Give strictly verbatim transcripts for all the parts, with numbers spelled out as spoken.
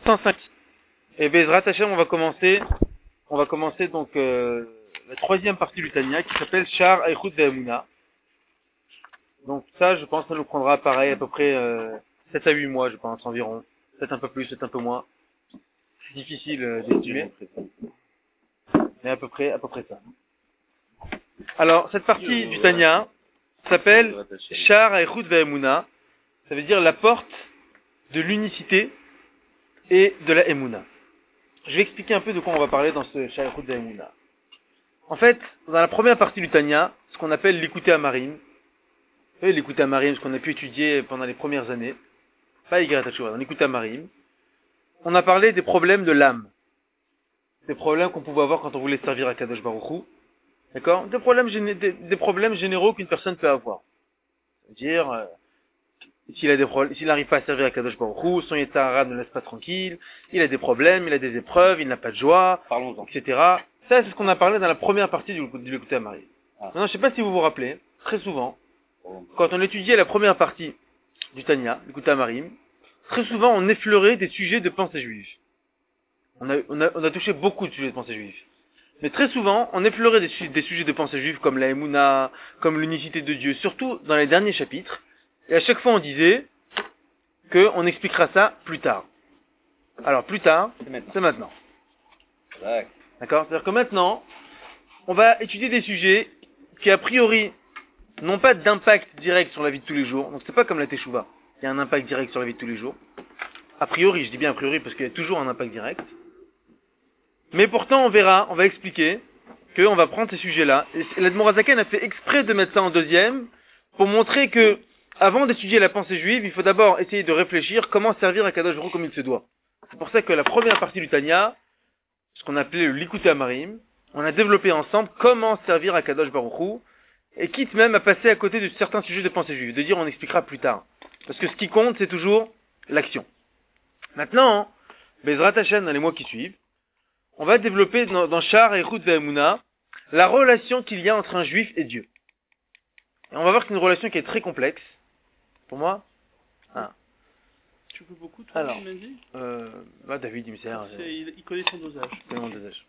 cent cinq. Et Bezrat Hashem, on va commencer, on va commencer donc euh, la troisième partie du Tanya qui s'appelle Shar Eichut Ve'emuna. Donc ça, je pense, ça nous prendra pareil à peu près euh, sept à huit mois, je pense, environ. Peut-être un peu plus, peut-être un peu moins. C'est difficile euh, d'estimer. Mais à peu près, à peu près ça. Alors, cette partie du Tanya s'appelle Shar Eichut Ve'emuna. Ça veut dire la porte de l'unicité et de la Emuna. Je vais expliquer un peu de quoi on va parler dans ce Shar Eichut Ve'emuna. En fait, dans la première partie du Tanya, ce qu'on appelle l'écouter Amarim, et l'écouter Amarim, ce qu'on a pu étudier pendant les premières années, pas Yigarat HaTeshuvah, dans l'écouter Amarim, on a parlé des problèmes de l'âme. Des problèmes qu'on pouvait avoir quand on voulait servir à Kadosh Baruch Hu. D'accord? Des problèmes, géné- des, des problèmes généraux qu'une personne peut avoir. C'est-à-dire, euh, s'il a des problèmes, s'il n'arrive pas à servir à Kadosh Baruch Hu, son Yetzer Hara ne le laisse pas tranquille, il a des problèmes, il a des épreuves, il n'a pas de joie, Parlons-en. et cetera. Ça, c'est ce qu'on a parlé dans la première partie du, du l'écouter Amarim. Ah. Maintenant, je ne sais pas si vous vous rappelez, très souvent, quand on étudiait la première partie du Tanya, l'écouter Amarim, très souvent on effleurait des sujets de pensée juive. On a, on a, on a touché beaucoup de sujets de pensée juive. Mais très souvent, on effleurait des, su- des sujets de pensée juive comme la Emouna, comme l'unicité de Dieu, surtout dans les derniers chapitres. Et à chaque fois, on disait qu'on expliquera ça plus tard. Alors, plus tard, C'est maintenant. c'est maintenant. D'accord. D'accord? C'est-à-dire que maintenant, on va étudier des sujets qui, a priori, n'ont pas d'impact direct sur la vie de tous les jours. Donc, c'est pas comme la Teshuvah. Il y a un impact direct sur la vie de tous les jours. A priori, je dis bien a priori parce qu'il y a toujours un impact direct. Mais pourtant, on verra, on va expliquer qu'on va prendre ces sujets-là. Et l'Admorazaken a fait exprès de mettre ça en deuxième pour montrer que, avant d'étudier la pensée juive, il faut d'abord essayer de réfléchir comment servir à Kadosh Baruch Hu comme il se doit. C'est pour ça que la première partie du Tanya, ce qu'on appelait le Likuté Amarim, on a développé ensemble comment servir à Kadosh Baruch Hu, et quitte même à passer à côté de certains sujets de pensée juive, de dire on expliquera plus tard. Parce que ce qui compte, c'est toujours l'action. Maintenant, Bezrat Hashem, dans les mois qui suivent, on va développer dans, dans Shar Eichut Ve'emuna la relation qu'il y a entre un juif et Dieu. Et on va voir que c'est une relation qui est très complexe. Pour moi, ah. Tu peux beaucoup, toi, Alors, tu m'as dit euh, bah, David, il me sert. C'est- il, il connaît son dosage. C'est mon dosage.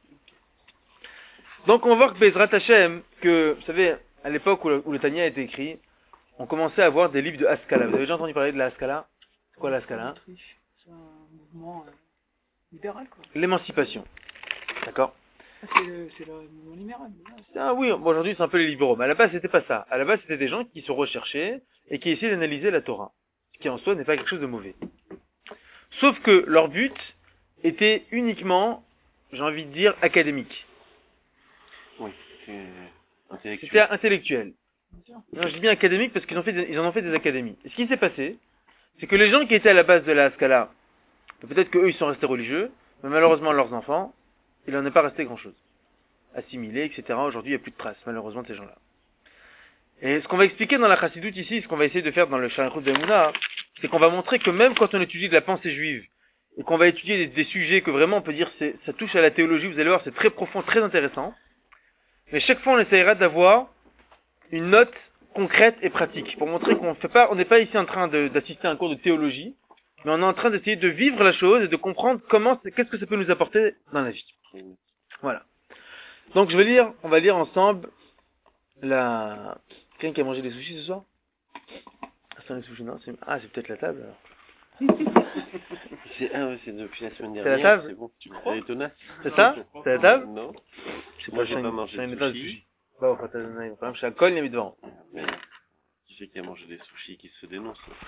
Donc on va voir que Bezrat Hashem, que, vous savez, à l'époque où le, où le Tanya a été écrit, on commençait à avoir des livres de Haskalah. Vous avez déjà entendu parler de la Haskalah? C'est quoi la Haskalah? C'est un mouvement euh, libéral, quoi. L'émancipation. D'accord? Ah, c'est le, c'est le mouvement libéral. Ah oui, bon, aujourd'hui c'est un peu les libéraux, mais à la base c'était pas ça. À la base c'était des gens qui se recherchaient et qui essayaient d'analyser la Torah, ce qui en soi n'est pas quelque chose de mauvais. Sauf que leur but était uniquement, j'ai envie de dire, académique. Oui, c'est intellectuel. C'était intellectuel. Non, je dis bien académique parce qu'ils ont fait des, ils en ont fait des académies. Et ce qui s'est passé, c'est que les gens qui étaient à la base de la Haskalah, peut-être qu'eux ils sont restés religieux, mais malheureusement leurs enfants, il n'en est pas resté grand-chose. Assimilés, et cetera. Aujourd'hui, il n'y a plus de traces, malheureusement, de ces gens-là. Et ce qu'on va expliquer dans la Chassidoute ici, ce qu'on va essayer de faire dans le Shar Eichut Ve'emuna, c'est qu'on va montrer que même quand on étudie de la pensée juive, et qu'on va étudier des, des sujets que vraiment on peut dire c'est, ça touche à la théologie, vous allez voir, c'est très profond, très intéressant. Mais chaque fois, on essaiera d'avoir une note concrète et pratique, pour montrer qu'on fait pas, on n'est pas ici en train de, d'assister à un cours de théologie, mais on est en train d'essayer de vivre la chose et de comprendre comment, qu'est-ce que ça peut nous apporter dans la vie. Voilà. Donc je vais lire, on va lire ensemble la... Quelqu'un qui a mangé des sushis ce soir? Ah, c'est les sushis, non? C'est... Ah, c'est peut-être la table alors. C'est, ah ouais, c'est depuis la semaine C'est dernière. la table? C'est bon. Tu crois? C'est étonnant. C'est ça? C'est la table? Non. Je Moi, j'ai c'est pas une- mangé c'est de une tasse sushi. Bah, enfin, t'as donné, par exemple, chez Alcool, il y a mis devant. Mais qui c'est qui a mangé des sushis qui se dénoncent là?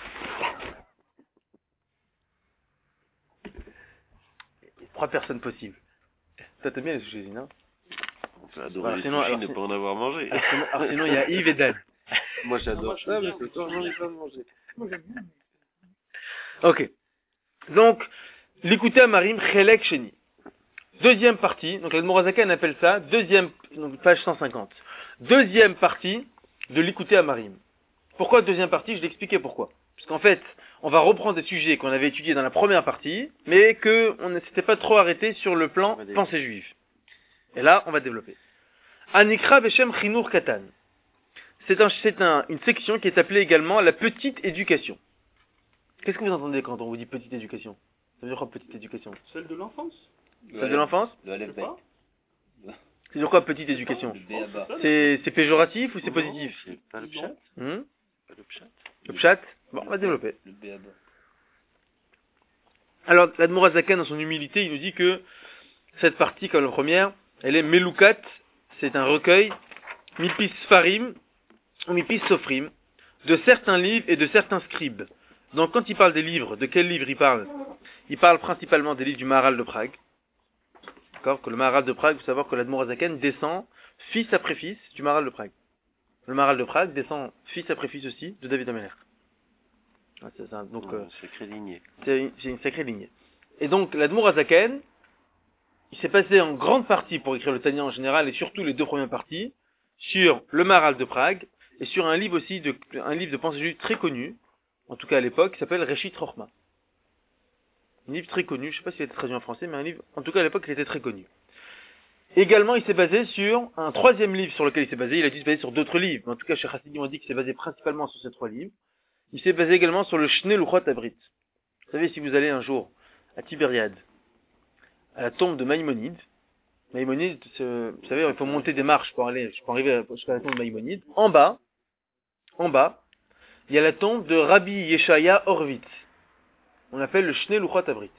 Trois personnes possibles. Toi, t'aimes bien les sushis, non? On peut adorer Alors, les sinon, sushis, alors, ne si- pas en avoir mangé. Alors sinon, alors, sinon, il y a Yves et Dan. Moi j'adore Moi, ça, je mais veux ce soir j'en ai pas mangé. Moi, j'aime bien. Ok. Donc, l'écouter à Marim, Chelek Sheni. Deuxième partie, donc l'Admorazaken appelle ça, deuxième, donc page cent cinquante. Deuxième partie de l'écouter à Marim. Pourquoi deuxième partie? Je l'expliquais pourquoi. Parce qu'en fait, on va reprendre des sujets qu'on avait étudiés dans la première partie, mais que on ne s'était pas trop arrêté sur le plan pensée juive. Et là, on va développer. Anikra Beshem Chinour Katan. C'est un, c'est un, une section qui est appelée également la petite éducation. Qu'est-ce que vous entendez quand on vous dit petite éducation? Ça veut dire quoi, petite éducation? Celle de l'enfance. Celle de l'enfance? Le Je sais Aleph pas. Ça veut dire quoi, petite éducation? Le Béaba. C'est c'est péjoratif ou c'est Non, positif? C'est pas le Non. pshat? Hmm Pas le pshat? Le pshat? Bon, on va développer. Le Béaba. Alors, l'Admorazaken, dans son humilité, il nous dit que cette partie, comme la première, elle est Melukat, c'est un recueil, Mipis Farim, ou Mipis Sofrim, de certains livres et de certains scribes. Donc, quand il parle des livres, de quels livres il parle? Il parle principalement des livres du Maharal de Prague. D'accord? Que le Maharal de Prague, il faut savoir que l'Admorazaken descend fils après fils du Maharal de Prague. Le Maharal de Prague descend fils après fils aussi de David Amelech. Ah, c'est ça. Donc, Ouais, euh, secret lignée. c'est une, c'est une sacrée lignée. Et donc, l'Admorazaken, il s'est passé en grande partie pour écrire le Tanya en général, et surtout les deux premières parties, sur le Maharal de Prague, et sur un livre aussi, de, un livre de pensée juive très connu, en tout cas à l'époque, qui s'appelle Reshit Rochma. Un livre très connu, je ne sais pas s'il a été traduit en français, mais un livre, en tout cas à l'époque, il était très connu. Également, il s'est basé sur un troisième livre sur lequel il s'est basé, il a dû se baser sur d'autres livres, mais en tout cas, chez Chassidim, on dit qu'il s'est basé principalement sur ces trois livres. Il s'est basé également sur le Shnei Luchot Abrit. Vous savez, si vous allez un jour à Tibériade, à la tombe de Maïmonide, Maïmonide, vous savez, il faut monter des marches pour aller, pour arriver jusqu'à la tombe de Maïmonide. En bas, en bas, il y a la tombe de Rabbi Yeshaya Horvitz. On l'appelle le Shnei Luchot Abrit.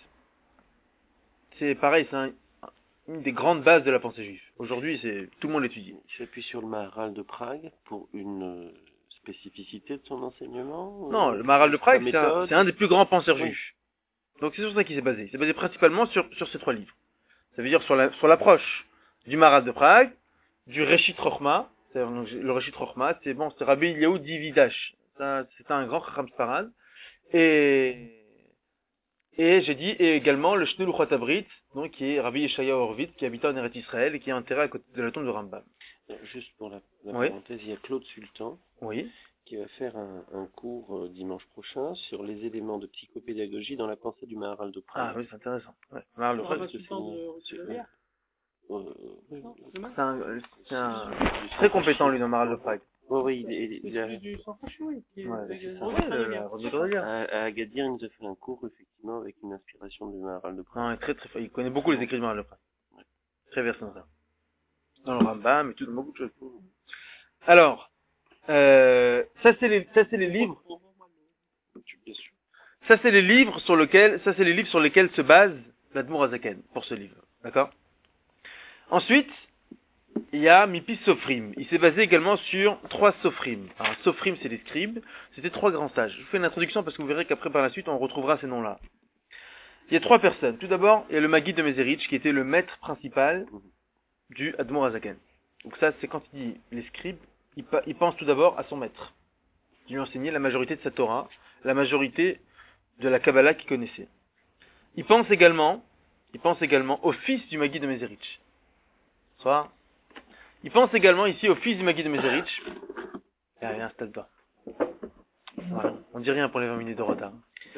C'est pareil, c'est un, une des grandes bases de la pensée juive. Aujourd'hui, c'est tout le monde l'étudie. Il s'appuie sur le Maharal de Prague pour une euh, spécificité de son enseignement? Non, ou- le Maharal de sa Prague, c'est un, méthode? c'est un des plus grands penseurs Oui. juifs. Donc c'est sur ça qu'il s'est basé. Il s'est basé principalement sur, sur ces trois livres. Ça veut dire sur la, sur l'approche du Maharal de Prague, du Reshit Rochma. Le Reshit Rochma, c'est bon, c'est Rabbi Eliyahu Dividash. Ça, c'est un grand Chacham Sfarad. Et, et j'ai dit, et également le Shnei Luchot Abrit, donc qui est Rabbi Yeshaya Horvitz, qui habitait en Eretz Israël et qui est enterré à côté de la tombe de Rambam. Euh, Juste pour la, la Oui. parenthèse, il y a Claude Sultan Oui. qui va faire un, un cours euh, dimanche prochain sur les éléments de psychopédagogie dans la pensée du Maharal de Ah Prague. oui, c'est intéressant. Ouais. Maharal de On Prague, va que tout le temps c'est- de c'est- Rotterdam. Euh, Non, c'est mal. c'est un, c'est un du très compétent lui dans Maharal de Prague. Oui, oui, il, il, C'est il a, celui du San Francisco, oui, qui est Ouais, avec, c'est euh, ça. Romain Ouais, le- Cavalier. la Rabbi Cavalier. à, à Agadir, il nous a fait un cours effectivement avec une inspiration du Maharal de Prague. Non, il est très très fort. Il connaît beaucoup les écrits de Maharal de Prague. Très versé dans ça. Dans le Rambam et tout, dans beaucoup de choses. Alors, euh, ça c'est les, ça c'est les livres, Bien sûr. ça c'est les livres sur lesquels, ça c'est les livres sur lesquels se base l'Admorazaken pour ce livre. D'accord? Ensuite, il y a Mipis Sofrim. Il s'est basé également sur trois Sofrim. Alors, Sofrim, c'est les scribes. C'était trois grands sages. Je vous fais une introduction parce que vous verrez qu'après, par la suite, on retrouvera ces noms-là. Il y a trois personnes. Tout d'abord, il y a le Maguide de Mezerich, qui était le maître principal du Admorazaken. Donc ça, c'est quand il dit les scribes, il, pa- il pense tout d'abord à son maître, qui lui enseignait la majorité de sa Torah, la majorité de la Kabbalah qu'il connaissait. Il pense également, il pense également au fils du Maguide de Mezerich. Soit, il pense également ici au fils du Maguide de Mezerich. Allez, installe-toi. Voilà. On dit rien pour les vingt minutes de retard.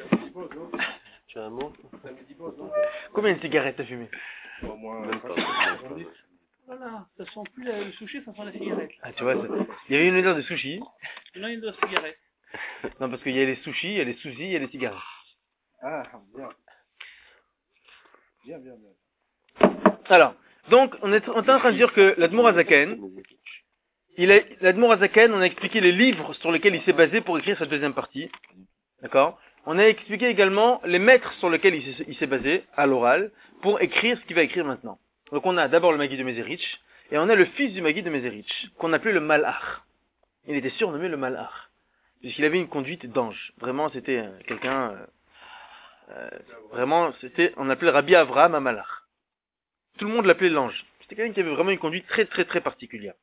Tu as un mot? Combien de cigarettes t'as fumé? Même pas. Voilà, ça sent plus la- le sushi, ça sent la cigarette. Ah, tu vois, ça- il y avait une odeur de sushi. Non, il y a de la cigarette. Non, parce qu'il y a les sushis, il y a les sushis, il y a les cigarettes. Ah, bien. Bien, bien, bien. Alors, donc, on est, on est en train de dire que l'Admorazaken, il est, l'Admorazaken, on a expliqué les livres sur lesquels il s'est basé pour écrire cette deuxième partie. D'accord? On a expliqué également les maîtres sur lesquels il s'est, il s'est basé, à l'oral, pour écrire ce qu'il va écrire maintenant. Donc on a d'abord le Maguide de Mezerich, et on a le fils du Maguide de Mezerich, qu'on appelait le Malach. Il était surnommé le Malach, puisqu'il avait une conduite d'ange. Vraiment, c'était euh, quelqu'un, euh, euh, vraiment, c'était, on appelait Rabbi Avraham à Malach. Tout le monde l'appelait l'ange. C'était quelqu'un qui avait vraiment une conduite très très très particulière.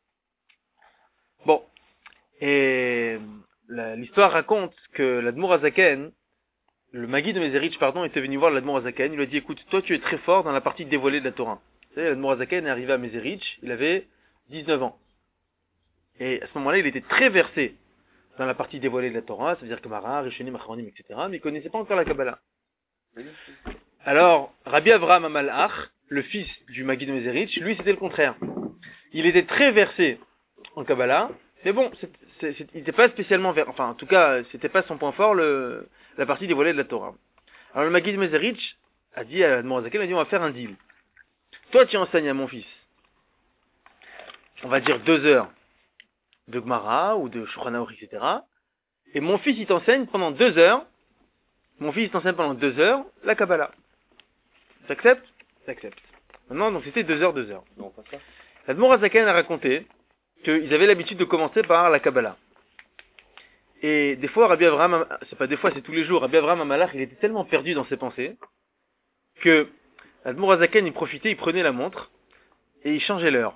Bon. Et la- l'histoire raconte que l'Admorazaken, le Maguide de Mezerich, pardon, était venu voir l'Admorazaken. Il lui a dit, écoute, toi tu es très fort dans la partie dévoilée de la Torah. Vous savez, l'Admorazaken est arrivé à Mezerich, il avait dix-neuf ans. Et à ce moment-là, il était très versé dans la partie dévoilée de la Torah, c'est-à-dire Gemara, Rishonim, Acharonim, et cetera. Mais il connaissait pas encore la Kabbalah. Alors, Rabbi Avraham Amalach, le fils du Maguide de Mezerich, lui c'était le contraire. Il était très versé en Kabbalah, mais bon, c'est, c'est, c'est, il n'était pas spécialement vers, enfin en tout cas, c'était pas son point fort, le, la partie dévoilée de la Torah. Alors le Maguide de Mezerich, a dit à l'Admorazaken, il a dit on va faire un deal. Toi tu enseignes à mon fils, on va dire deux heures de Gemara ou de Shulchan Aruch, et cetera. Et mon fils il t'enseigne pendant deux heures, mon fils il t'enseigne pendant deux heures la Kabbalah. T'acceptes? T'acceptes. Maintenant donc c'était deux heures, deux heures. Non, pas ça. L'Admorazaken a raconté qu'ils avaient l'habitude de commencer par la Kabbalah. Et des fois, Rabbi Avraham, c'est pas des fois, c'est tous les jours, Rabbi Avraham Amalach, il était tellement perdu dans ses pensées, que l'Admorazaken, il profitait, il prenait la montre, et il changeait l'heure.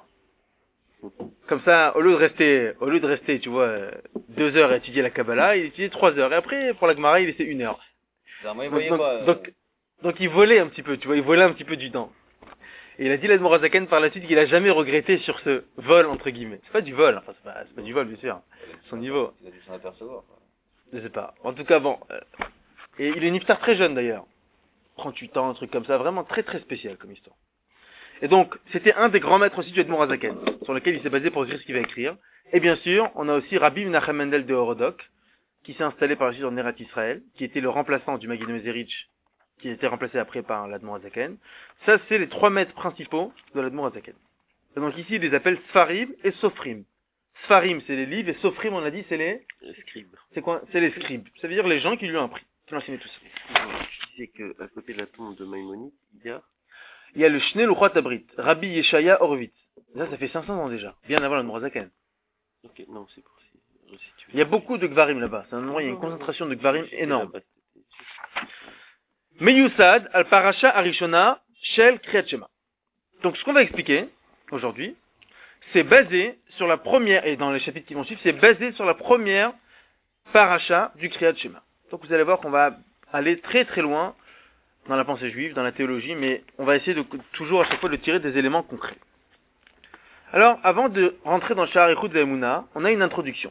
Comme ça, au lieu de rester, au lieu de rester, tu vois, deux heures à étudier la Kabbalah, il étudiait trois heures. Et après, pour la Gemara, il laissait une heure. Non, moi, il Donc, voyait donc, pas. euh, donc, donc, il volait un petit peu, tu vois, il volait un petit peu du temps. Et il a dit l'Admorazaken par la suite qu'il a jamais regretté sur ce vol, entre guillemets. C'est pas du vol, enfin, c'est pas, c'est pas du vol, bien sûr. Son niveau. Il a dû s'en apercevoir. quoi. Je sais pas. En tout cas, bon. Euh, et il est niftar très jeune d'ailleurs. trente-huit ans, un truc comme ça. Vraiment très très spécial comme histoire. Et donc, c'était un des grands maîtres aussi du Admorazaken, sur lequel il s'est basé pour écrire ce qu'il va écrire. Et bien sûr, on a aussi Rabbi Menachem Mendel de Horodok, qui s'est installé par la suite en Eretz Israël, qui était le remplaçant du Maggid Mezerich, qui a été remplacé après par l'Admorazaken. Ça, c'est les trois maîtres principaux de l'Admorazaken. Et donc ici, il les appelle Sfarim et Sofrim. Sfarim, c'est les livres, et Sofrim, on a dit, c'est les... Le scribe. C'est quoi? C'est les scribes. Ça veut dire les gens qui lui ont appris, qui l'ont enseigné tout ça. Je disais qu'à côté de la tombe de Maïmonide, il y a... Il y a le Shnei Luchot Abrit, Rabbi Yeshaya Horowitz. Ça, ça fait cinq cents ans déjà, bien avant l'Admorazaken. Ok, non, c'est pour si- resituer. Il y a beaucoup de Gvarim là-bas. C'est un endroit, il y a une concentration de Gvarim J'étais énorme. là-bas, c'était- Meyusad al Parasha Arishona Shel Kriyat Shema. Donc ce qu'on va expliquer aujourd'hui, c'est basé sur la première, et dans les chapitres qui vont suivre, c'est basé sur la première Parasha du Kriyat Shema. Donc vous allez voir qu'on va aller très très loin dans la pensée juive, dans la théologie, mais on va essayer de toujours à chaque fois de tirer des éléments concrets. Alors, avant de rentrer dans le Sha'ar Eichut Ve'emunah, on a une introduction.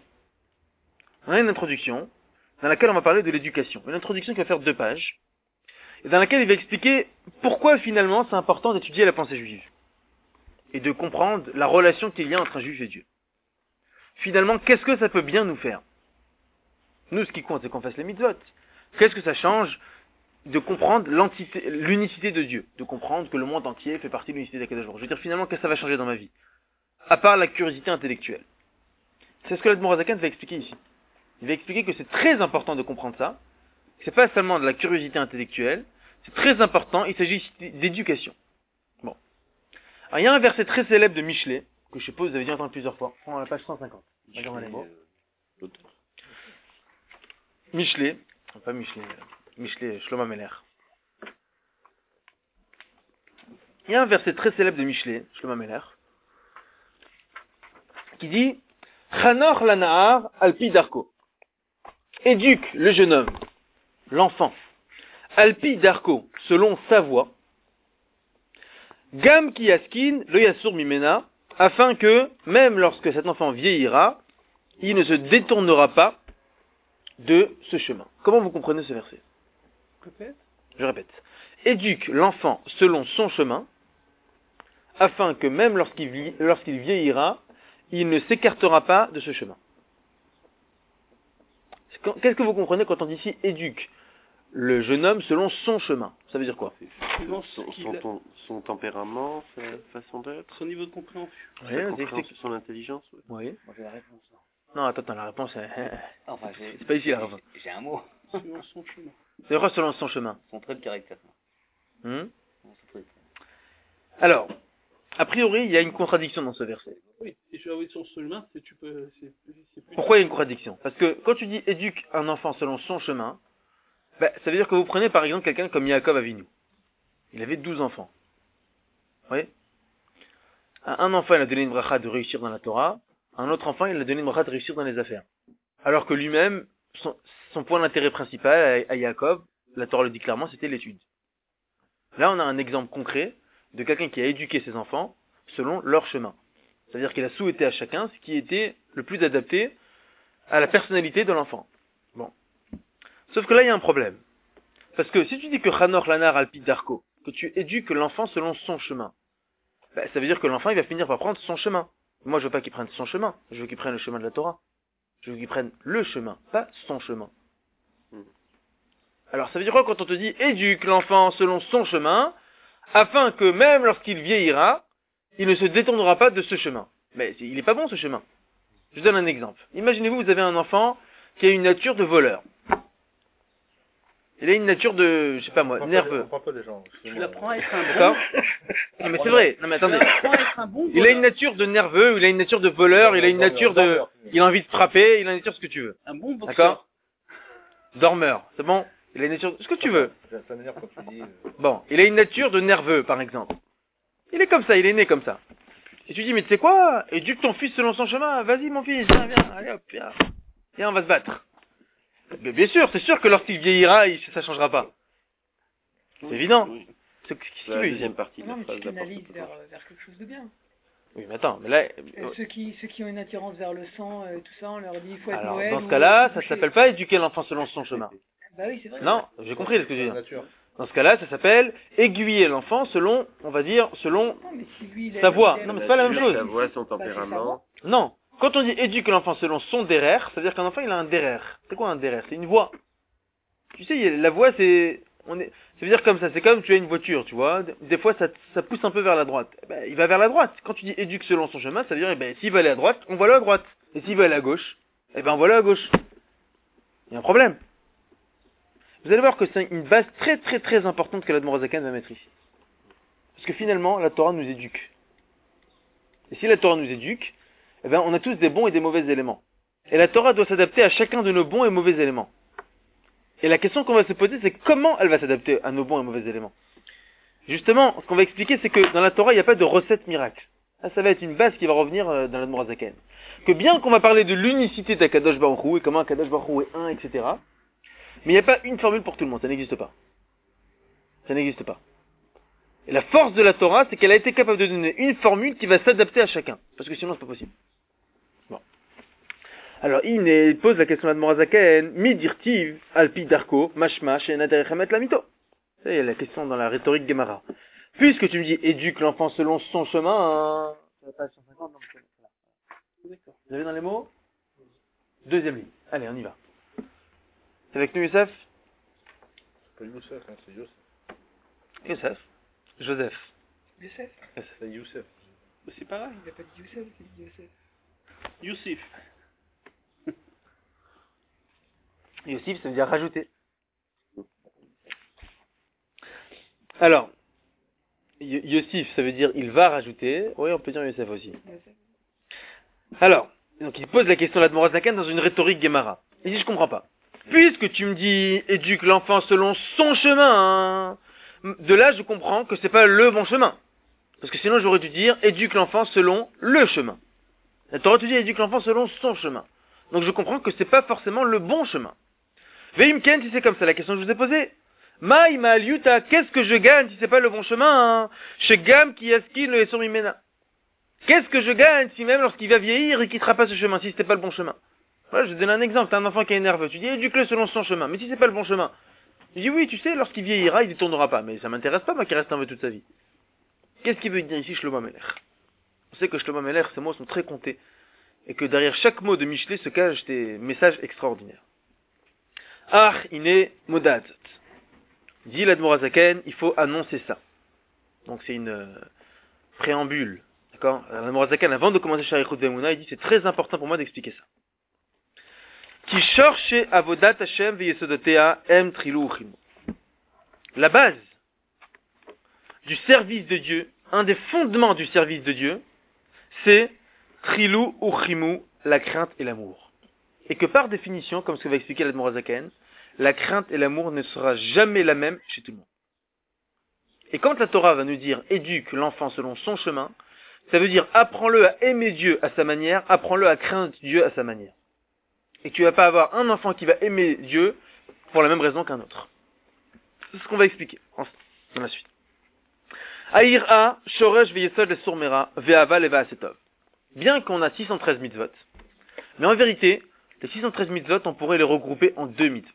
On a une introduction dans laquelle on va parler de l'éducation. Une introduction qui va faire deux pages, et dans laquelle il va expliquer pourquoi finalement c'est important d'étudier la pensée juive, et de comprendre la relation qu'il y a entre un juif et Dieu. Finalement, qu'est-ce que ça peut bien nous faire? Nous, ce qui compte, c'est qu'on fasse les mitzvot. Qu'est-ce que ça change de comprendre l'entité, l'unicité de Dieu, de comprendre que le monde entier fait partie de l'unicité d'Akadosh Baruch Hu. Je veux dire, finalement, qu'est-ce que ça va changer dans ma vie? À part la curiosité intellectuelle. C'est ce que l'Admorazaken va expliquer ici. Il va expliquer que c'est très important de comprendre ça. C'est pas seulement de la curiosité intellectuelle, c'est très important, il s'agit d'éducation. Bon. Alors, il y a un verset très célèbre de Michelet, que je suppose vous avez dû entendre plusieurs fois, on est à la page cent cinquante. Je connais, euh, l'auteur. Michelet, pas Michelet, Michelet, Shlomo Ameler. Il y a un verset très célèbre de Michelet, Shlomo Ameler, qui dit Chanor lanahar alpi darko. Éduque le jeune homme, l'enfant, alpi darko, selon sa voie, gam ki yaskin lo yasur mimena, afin que, même lorsque cet enfant vieillira, il ne se détournera pas de ce chemin. Comment vous comprenez ce verset? Répète. Je répète. Éduque l'enfant selon son chemin, afin que même lorsqu'il vie- lorsqu'il vieillira, il ne s'écartera pas de ce chemin. C'est quand- Qu'est-ce que vous comprenez quand on dit ici éduque le jeune homme selon son chemin? Ça veut dire quoi? Selon ce Son, qu'il son, a- ton- son tempérament, sa façon d'être, Son niveau de compréhension. sa Ouais, vas-y, compréhension, explique. son intelligence. Ouais. Oui. Moi, j'ai la réponse. hein. Non, attends, attends, la réponse est... Enfin, j'ai. C'est pas ici la réponse. j'ai- J'ai un mot. Selon son chemin. C'est quoi selon son chemin? Son trait de caractère. Hmm Son trait de- Alors, a priori, il y a une contradiction dans ce verset. Oui. Et je vais avouer sur ce chemin, c'est tu peux. C'est c'est plus. Pourquoi il y a une contradiction? Parce que quand tu dis éduque un enfant selon son chemin, ben, ça veut dire que vous prenez par exemple quelqu'un comme Yaakov Avinu. Il avait douze enfants. Vous voyez? À un enfant, il a donné une bracha de réussir dans la Torah. À un autre enfant, il a donné une bracha de réussir dans les affaires. Alors que lui-même, son, son point d'intérêt principal à, à Yaakov, la Torah le dit clairement, c'était l'étude. Là, on a un exemple concret de quelqu'un qui a éduqué ses enfants selon leur chemin. C'est-à-dire qu'il a souhaité à chacun ce qui était le plus adapté à la personnalité de l'enfant. Bon. Sauf que là, il y a un problème. Parce que si tu dis que Chanor Lanar Alpi Darko, que tu éduques l'enfant selon son chemin, ben, ça veut dire que l'enfant, il va finir par prendre son chemin. Moi, je veux pas qu'il prenne son chemin. Je veux qu'il prenne le chemin de la Torah. Je veux qu'il prenne le chemin, pas son chemin. Hmm. Alors ça veut dire quoi quand on te dit éduque l'enfant selon son chemin, afin que même lorsqu'il vieillira, il ne se détournera pas de ce chemin. Mais il n'est pas bon ce chemin. Je donne un exemple. Imaginez-vous, vous avez un enfant qui a une nature de voleur. Il a une nature de, je sais pas moi, On nerveux. prend pas les gens. Tu l'apprends à être un bon. D'accord? Non mais c'est vrai. Non mais Tu attendez. l'apprends à être un bon Il a une nature de nerveux, il a une nature de voleur, il a une nature de, il a envie de frapper, il a une nature ce que tu veux. Un bon boxeur. D'accord? Dormeur, c'est bon? Il a une nature, ce que tu veux. Ça m'énerve quand tu dis. euh, Bon, il a une nature de nerveux, par exemple. Il est comme ça, il est né comme ça. Et tu dis, mais tu sais quoi? Éduque ton fils selon son chemin. Vas-y, mon fils, viens, viens, allez hop, viens. Viens, on va se battre. Mais bien sûr, c'est sûr que lorsqu'il vieillira, il, ça changera pas. C'est évident. Oui. C'est qu'est-ce qu'il La veut, deuxième partie de Non, la mais phrase tu d'apporte canalises pas. vers, vers quelque chose de bien. Oui, mais attends, mais là, Euh, ceux, qui, ceux qui ont une attirance vers le sang, euh, tout ça, on leur dit il faut être alors Noël. dans ce ou- cas-là, ou ça chez- s'appelle pas éduquer l'enfant selon son chemin. Bah oui, c'est vrai. Non, j'ai compris ce que je veux la dire. nature. Dans ce cas-là, ça s'appelle aiguiller l'enfant selon, on va dire, selon, Non, mais si lui, il a- Sa voix. il a- Non, mais c'est pas la même chose. Sa voix, son Bah, c'est sa tempérament. voix. non. Quand on dit éduque l'enfant selon son déraire, ça veut dire qu'un enfant, il a un déraire. C'est quoi un déraire? C'est une voix. Tu sais, il y a- la voix, c'est, on est, ça veut dire comme ça, c'est comme tu as une voiture, tu vois. Des- Des fois, ça, ça pousse un peu vers la droite. Eh ben, il va vers la droite. Quand tu dis éduque selon son chemin, ça veut dire, eh ben, s'il va aller à droite, on va aller à droite. Et s'il va aller à gauche, eh ben, on va aller à gauche. Il y a un problème. Vous allez voir que c'est une base très très très importante que l'Admorazakan va mettre ici. Parce que finalement, la Torah nous éduque. Et si la Torah nous éduque, eh ben, on a tous des bons et des mauvais éléments. Et la Torah doit s'adapter à chacun de nos bons et mauvais éléments. Et la question qu'on va se poser, c'est comment elle va s'adapter à nos bons et mauvais éléments. Justement, ce qu'on va expliquer, c'est que dans la Torah, il n'y a pas de recette miracle. Ça, ça va être une base qui va revenir euh, dans l'Admorazakan. Que bien qu'on va parler de l'unicité d'Akadosh Baruch Hu et comment Akadosh Baruch Hu est un, et cetera. Mais il n'y a pas une formule pour tout le monde, ça n'existe pas. Ça n'existe pas. Et la force de la Torah, c'est qu'elle a été capable de donner une formule qui va s'adapter à chacun. Parce que sinon, c'est pas possible. Bon. Alors, il pose la question à Admorazaken, Midirtiv, Alpi Darko, Mashma, Shena Derechamet Lamito. Ça, il y a la question dans la rhétorique Gemara. Puisque tu me dis, éduque l'enfant selon son chemin, hein... Ça va pas à cent cinquante, non, c'est là. D'accord. Vous avez dans les mots? Deuxième ligne. Allez, on y va. C'est avec nous, Youssef? C'est pas Youssef, hein, c'est Youssef. Youssef. Joseph. Youssef. C'est Youssef. C'est pareil. Il a pas dit Youssef, il a dit Youssef. Youssef. Youssef, ça veut dire rajouter. Alors, Y- Youssef, ça veut dire il va rajouter. Oui, on peut dire Youssef aussi. Youssef. Alors, donc il pose la question à l'Admorazaken dans une rhétorique Gemara. Il dit, je comprends pas. Puisque tu me dis, éduque l'enfant selon son chemin, hein, de là je comprends que c'est pas le bon chemin. Parce que sinon j'aurais dû dire, éduque l'enfant selon le chemin. La Torah te dit, éduque l'enfant selon son chemin. Donc je comprends que c'est pas forcément le bon chemin. Veimken, si c'est comme ça, la question que je vous ai posée. Maï Ma'aliuta, qu'est-ce que je gagne si c'est pas le bon chemin, hein? Chez Gam qui askin le Esor Mimena. Qu'est-ce que je gagne si même lorsqu'il va vieillir, il quittera pas ce chemin, si c'était pas le bon chemin? Voilà, je te donne un exemple, t'as un enfant qui est nerveux, tu dis éduque-le selon son chemin, mais si c'est pas le bon chemin, je dis oui, tu sais, lorsqu'il vieillira, il ne tournera pas, mais ça m'intéresse pas, moi qui reste nerveux toute sa vie. Qu'est-ce qu'il veut dire ici, Shlomo Amelech? On sait que Shlomo Amelech, ces mots sont très comptés, et que derrière chaque mot de Michelet se cachent des messages extraordinaires. Ah, iné modad. Dit l'Admorazaken, il faut annoncer ça. Donc c'est une euh, préambule. D'accord? L'Admorazaken, avant de commencer Sharichut Ve'emunah, il dit c'est très important pour moi d'expliquer ça. Qui cherche avodat Hashem ve'yesodotea em trilu uchimu. La base du service de Dieu, un des fondements du service de Dieu, c'est trilu uchimu, la crainte et l'amour. Et que par définition, comme ce que va expliquer l'Admorazaken, la crainte et l'amour ne sera jamais la même chez tout le monde. Et quand la Torah va nous dire éduque l'enfant selon son chemin, ça veut dire apprends-le à aimer Dieu à sa manière, apprends-le à craindre Dieu à sa manière. Et tu vas pas avoir un enfant qui va aimer Dieu pour la même raison qu'un autre. C'est ce qu'on va expliquer dans la suite. Aïra, shoresh veyesod le surmera, ve'ava leva asetov. Bien qu'on a six cent treize mitzvot, mais en vérité, les six cent treize mitzvot, on pourrait les regrouper en deux mitzvot.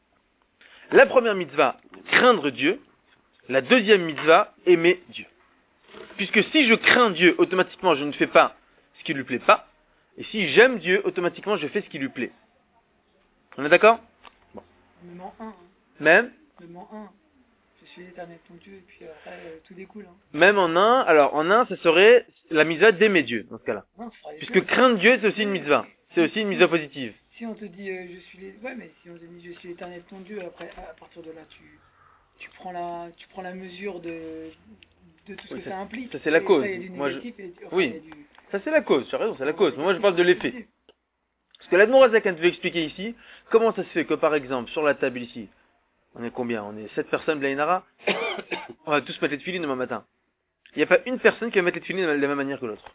La première mitzvah, craindre Dieu. La deuxième mitzvah, aimer Dieu. Puisque si je crains Dieu, automatiquement je ne fais pas ce qui lui plaît pas. Et si j'aime Dieu, automatiquement je fais ce qui lui plaît. On est d'accord? Il me manque un. Hein. Même, Même en un. Je suis l'éternel ton Dieu, et puis après, euh, tout découle. Hein. même en un, alors en un, ça serait la mitzvah d'aimer Dieu, dans ce cas-là. Non, ce sera les Puisque deux. craindre Dieu, c'est aussi une mitzvah. C'est aussi une mitzvah positive. Si on te dit euh, je suis les... ouais, mais si on te dit je suis l'éternel ton Dieu, après à partir de là tu tu prends la tu prends la mesure de de tout ce Oui, que ça- ça implique. ça, c'est la Et cause. ça, il y a du Moi, je- négatif et du- enfin, Oui. il y a du- Ça, c'est la cause, tu as raison, c'est la cause. Mais moi, je parle de l'effet. Parce que l'Admorazakan veut expliquer ici, comment ça se fait que, par exemple, sur la table ici, on est combien? On est sept personnes, Blainara. On va tous mettre les tefilines demain matin. Il n'y a pas une personne qui va mettre les tefilines de la même manière que l'autre.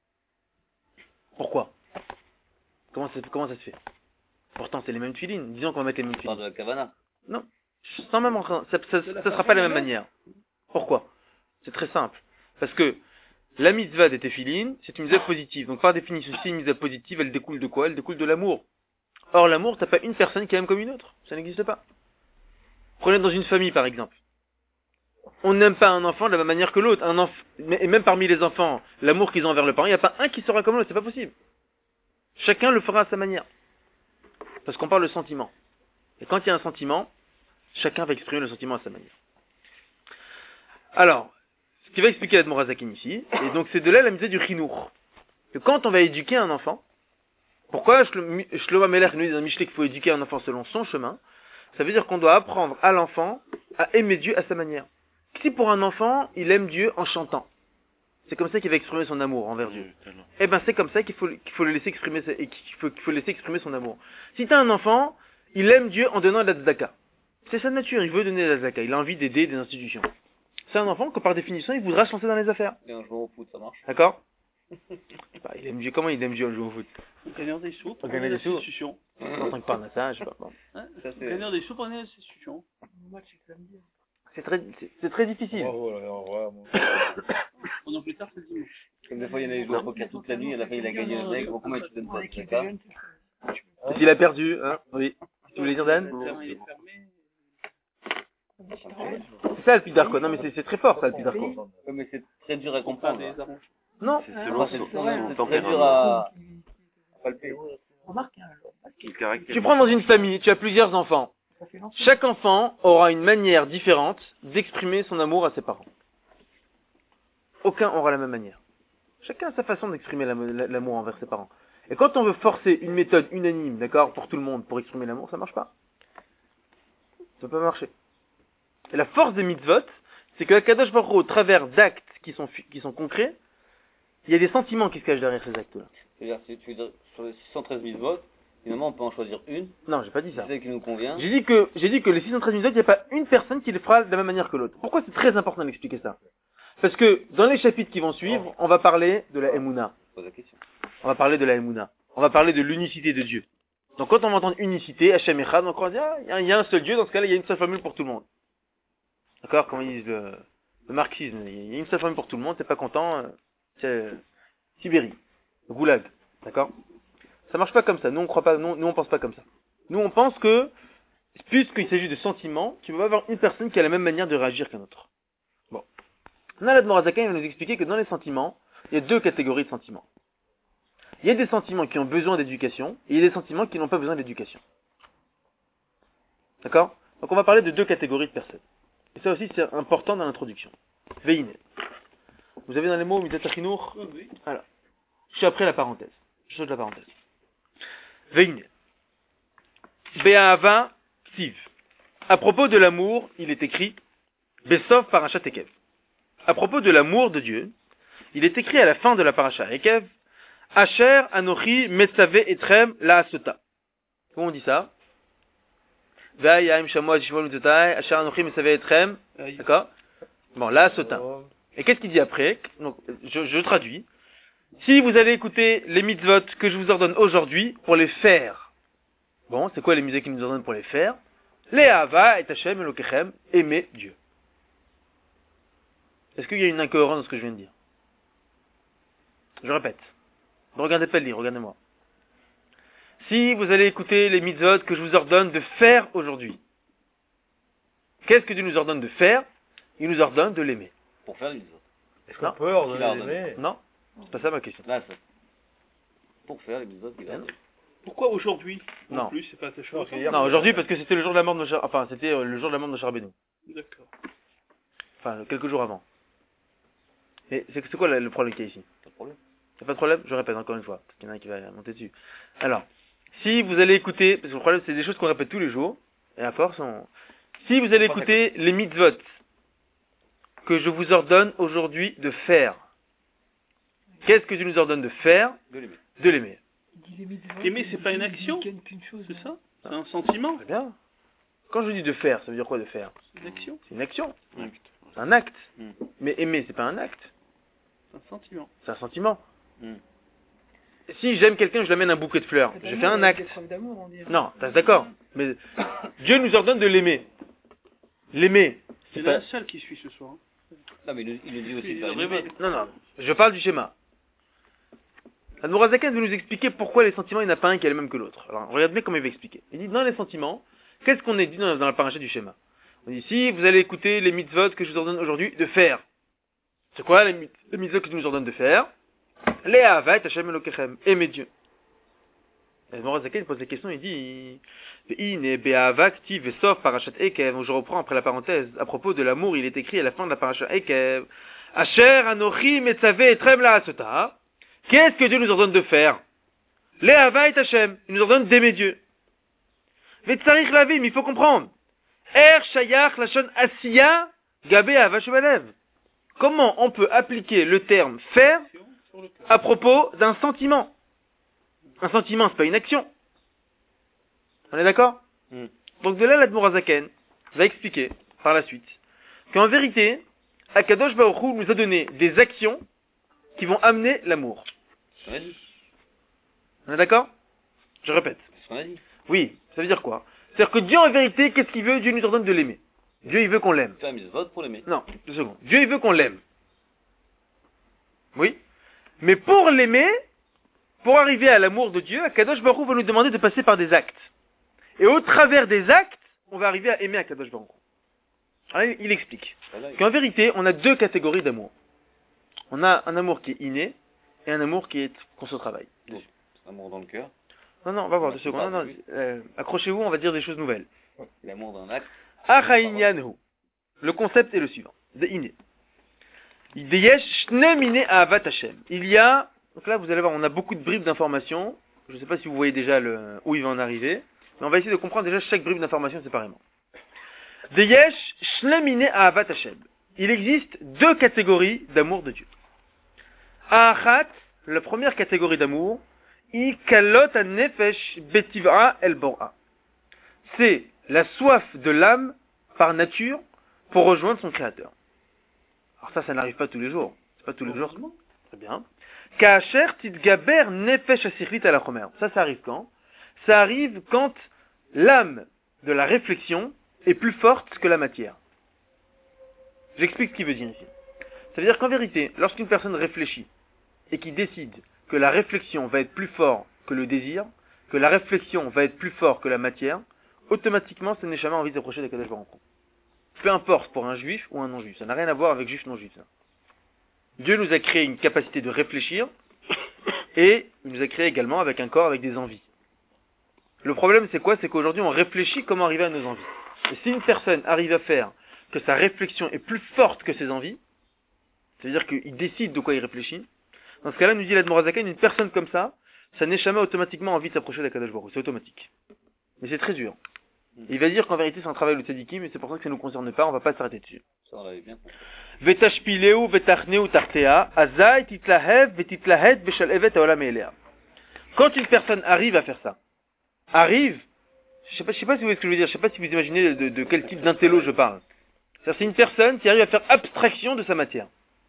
Pourquoi? Comment ça, comment ça se fait? Pourtant, c'est les mêmes tefilines. Disons qu'on va mettre les mêmes On parle tefilines. de la Kavana. Non. Sans même en train, ça ne sera pas la même manière. Pourquoi? C'est très simple. Parce que la mitzvah des téphilines, c'est une mitzvah positive. Donc par définition, si une mitzvah positive, elle découle de quoi? Elle découle de l'amour. Or, l'amour, t'as pas une personne qui aime comme une autre. Ça n'existe pas. Prenez dans une famille, par exemple. On n'aime pas un enfant de la même manière que l'autre. Un enf... Et même parmi les enfants, l'amour qu'ils ont envers le parent, il n'y a pas un qui sera comme l'autre. C'est pas possible. Chacun le fera à sa manière. Parce qu'on parle de sentiment. Et quand il y a un sentiment, chacun va exprimer le sentiment à sa manière. Alors, ce qui va expliquer l'Admorazakin ici, et donc c'est de là la mitzvah du chinour. Que quand on va éduquer un enfant, pourquoi Shlomo Melech nous dit dans Mishlei qu'il faut éduquer un enfant selon son chemin? Ça veut dire qu'on doit apprendre à l'enfant à aimer Dieu à sa manière. Si pour un enfant, il aime Dieu en chantant, c'est comme ça qu'il va exprimer son amour envers Dieu. Eh ben c'est comme ça qu'il faut, qu'il faut le laisser exprimer, et qu'il faut, qu'il faut laisser exprimer son amour. Si tu as un enfant, il aime Dieu en donnant de la tzedaka. C'est sa nature, il veut donner de la tzedaka, il a envie d'aider des institutions. C'est un enfant que par définition, il voudra se lancer dans les affaires. Et en jouant au foot, ça marche. D'accord? Bah, il aime Dieu, comment il aime Dieu en jouant au foot? On gagne des sous pour gagner une des sous. institution. En tant que parle de ça, je sais pas. Bon. Hein, Ça, on c'est- gagne des sous pour une institution. Moi, c'est que ça me dit. C'est très, c'est, c'est très difficile. Bravo, là, au revoir, moi. Pendant plus tard, c'est le dimanche. Comme des fois, il y en a qui jouent au poker toute la nuit, à la fin, il a gagné le mec. Bon, comment tu donnes pas, c'est ça? Parce qu'il a perdu, hein? Oui. Tu voulais dire, Dan? Le terrain, il est fermé. C'est ça, le pidar, quoi. Non, mais c'est, c'est très fort, ça, le pidar, quoi. Ouais, mais c'est très dur à On parle comprendre. des hein. arrangements. Non. C'est Ah, selon c'est son, vrai, son c'est C'est très dur tempérament. à palper. Remarque, hein, Le caractère. Tu prends dans une famille, tu as plusieurs enfants. ça fait longtemps. Chaque enfant aura une manière différente d'exprimer son amour à ses parents. Aucun aura la même manière. Chacun a sa façon d'exprimer l'am- l'amour envers ses parents. Et quand on veut forcer une méthode unanime, d'accord, pour tout le monde, pour exprimer l'amour, ça marche pas. Ça peut pas marcher. Et la force des mitzvot, c'est que Kadosh Baruch Hu, au travers d'actes qui sont, fi- qui sont concrets, il y a des sentiments qui se cachent derrière ces actes-là. C'est-à-dire, si tu veux dire, sur les six cent treize mille votes, finalement, on peut en choisir une, Non, j'ai pas dit ça. c'est celle qui nous convient. J'ai dit que, j'ai dit que les six cent treize mitzvot, il n'y a pas une personne qui les fera de la même manière que l'autre. Pourquoi c'est très important d'expliquer ça? Parce que dans les chapitres qui vont suivre, on va parler de la Emouna. Je pose la question. On va parler de la Emouna. On va parler de l'unicité de Dieu. Donc quand on va entendre unicité, Hashem Echad, donc on va dire, ah, il y a- il y a un seul Dieu, dans ce cas-là, il y a une seule formule pour tout le monde. D'accord? Comment ils disent le, le marxisme? Il y a une seule formule pour tout le monde, t'es pas content, euh, c'est euh, Sibérie, le goulag. D'accord? Ça marche pas comme ça. Nous on croit pas, nous, nous on pense pas comme ça. Nous on pense que, puisqu'il s'agit de sentiments, tu peux pas avoir une personne qui a la même manière de réagir qu'un autre. Bon. Là, l'Admorazakan, il va nous expliquer que dans les sentiments, il y a deux catégories de sentiments. Il y a des sentiments qui ont besoin d'éducation, et il y a des sentiments qui n'ont pas besoin d'éducation. D'accord? Donc on va parler de deux catégories de personnes. Et ça aussi c'est important dans l'introduction. Veine. Vous avez dans les mots Midat Achinour? Oui, oui. Voilà. Je suis après la parenthèse. Je saute la parenthèse. Veine. Be'ahava Ksiv. À propos de l'amour, il est écrit Besov Parashat Ekev. À propos de l'amour de Dieu, il est écrit à la fin de la Parashat Ekev Asher Anochi Metzave Etrem La Asota. Comment on dit ça? Va'yam Shamoa Jishmol Mitzotai Asher Anochi Metzave Etrem. D'accord? Bon, La Asota. Et qu'est-ce qu'il dit après? Donc, je, je traduis. Si vous allez écouter les mitzvot que je vous ordonne aujourd'hui pour les faire. Bon, c'est quoi les mitzvot qu'il nous ordonne pour les faire? Les Hava et Hashem Elokechem, aimer Dieu. Est-ce qu'il y a une incohérence dans ce que je viens de dire? Je répète. Ne regardez pas le livre, regardez-moi. Si vous allez écouter les mitzvot que je vous ordonne de faire aujourd'hui, qu'est-ce que Dieu nous ordonne de faire? Il nous ordonne de l'aimer. Pour faire les autres. Est-ce Non. qu'on peut ordonner Qu'il a d'aimer? Non? C'est pas ça ma question. Là, ça. Pour faire les autres, il a. Pourquoi aujourd'hui? Non. En plus, c'est pas attaché au Non, aujourd'hui parce que c'était le jour de la mort de Moshe, enfin c'était euh, le jour de la mort de Moshe Rabbeinu. D'accord. Enfin, quelques jours avant. Et c'est c'est quoi le, le problème qu'il y a ici? Pas de problème. C'est pas de problème? Je répète encore une fois, parce qu'il y en a un qui va monter dessus. Alors, si vous allez écouter, parce que le problème c'est des choses qu'on répète tous les jours, et à force on... Si vous allez écouter les mitzvot que je vous ordonne aujourd'hui de faire, qu'est-ce que Dieu nous ordonne de faire? De l'aimer. De l'aimer. Il dit les mitzvot, Aimer, il c'est dit- pas une il action? dit qu'une chose, C'est hein. ça? C'est un sentiment? Très bien. Quand je dis de faire, ça veut dire quoi de faire? C'est une action? C'est une action. Acte. C'est un acte. Mm. Mais aimer, c'est pas un acte. C'est un sentiment. C'est un sentiment. Mm. Si j'aime quelqu'un, je lui amène un bouquet de fleurs. J'ai fait un acte. Des preuves d'amour, on dirait. Non, t'es d'accord. Mais Dieu nous ordonne de l'aimer. L'aimer. C'est C'est pas... la seule qui suit ce soir. hein. Non, mais il nous, il nous dit aussi Il de pas le aimer. révèle. Non, non. Je parle du schéma. Admorazaken veut nous expliquer pourquoi les sentiments, il n'y en a pas un qui est le même que l'autre. Alors, regarde bien comment il va expliquer. Il dit, dans les sentiments, qu'est-ce qu'on est dit dans, dans la paracha du schéma? On dit, si vous allez écouter les mitzvot que je vous ordonne aujourd'hui de faire. C'est quoi les, mit- les mitzvot que je nous ordonne de faire? Les avat Hashem Elokechem. Aimez Dieu. Et Admorazaken pose la question, il dit, Ve'ine be'ava ktiv ve'sof parashat Ekev. Je reprends après la parenthèse. À propos de l'amour, il est écrit à la fin de la paracha Ekev. Asher anochi metzavé etrem la'asota. Qu'est-ce que Dieu nous ordonne de faire? Les Havayt Hashem, il nous ordonne d'aimer Dieu. Vetzarich lavim, il faut comprendre. Er shayach lashon asiya gabe avashubalev. Comment on peut appliquer le terme faire Sur le cœur. à propos d'un sentiment? Un sentiment, c'est pas une action. On est d'accord? Mm. Donc de là, l'Admorazaken va expliquer par la suite qu'en vérité, Akadosh Baruch Hu nous a donné des actions qui vont amener l'amour. C'est ce qu'on a dit. On est d'accord? Je répète. C'est ce qu'on a dit. Oui, ça veut dire quoi? C'est-à-dire que Dieu en vérité, qu'est-ce qu'il veut? Dieu nous ordonne de l'aimer. Dieu il veut qu'on l'aime. Fais un vote pour l'aimer. Non, deux secondes. Dieu il veut qu'on l'aime. Oui. Mais pour l'aimer, pour arriver à l'amour de Dieu, Akadosh Baruch Hu va nous demander de passer par des actes. Et au travers des actes, on va arriver à aimer Akadosh Baruch Hu. Alors, il explique Voilà. qu'en vérité, on a deux catégories d'amour. On a un amour qui est inné et un amour qui est qu'on se travaille. L'amour dans le cœur. Non, non, on va voir Non, deux secondes. Non, non, oui. euh, accrochez-vous, on va dire des choses nouvelles. L'amour d'un acte. Achaïnyanhu. Le concept est le suivant. De inné. Ideyesh shnem inné ahavat Hashem. Il y a, donc là vous allez voir, on a beaucoup de bribes d'informations. Je ne sais pas si vous voyez déjà le, où il va en arriver. Mais on va essayer de comprendre déjà chaque bribe d'information séparément. Deyesh shnem inné ahavat Hashem. Il existe deux catégories d'amour de Dieu. Ahat, la première catégorie d'amour, I kalot nefesh betiv'a el bor'a. C'est la soif de l'âme par nature pour rejoindre son créateur. Alors ça, ça n'arrive pas tous les jours. C'est pas tous les jours. Très bien. Ka'asher titgaber nefesh asirvit ala chomer. Ça, ça arrive quand? Ça arrive quand l'âme de la réflexion est plus forte que la matière. J'explique ce qu'il veut dire ici. Ça veut dire qu'en vérité, lorsqu'une personne réfléchit et qui décide que la réflexion va être plus fort que le désir, que la réflexion va être plus fort que la matière, automatiquement, ce n'est jamais envie de s'approcher d'Akadosh Baruch Hu. Peu importe pour un juif ou un non-juif, ça n'a rien à voir avec juif non-juif. Ça. Dieu nous a créé une capacité de réfléchir et il nous a créé également avec un corps avec des envies. Le problème c'est quoi? C'est qu'aujourd'hui on réfléchit comment arriver à nos envies. Et si une personne arrive à faire que sa réflexion est plus forte que ses envies, c'est-à-dire qu'il décide de quoi il réfléchit, dans ce cas-là, nous dit l'Admorazaken, une personne comme ça, ça n'est jamais automatiquement envie de s'approcher d'Akadosh Baruch Hu, c'est automatique. Mais c'est très dur. Il va dire qu'en vérité c'est un travail de tzadikim, mais c'est pour ça que ça ne nous concerne pas, on va pas s'arrêter dessus. Ça, on l'avait bien compris. Vetashpileu vetachneu tartea, azai titlahev vetitlahet beshalevet haolam elea. Quand une personne arrive à faire ça, arrive, je sais pas, je sais pas si vous voyez ce que je veux dire, je sais pas si vous imaginez de, de quel type d'intello je parle. C'est-à-dire, c'est une personne qui arrive à faire abstraction de sa matière.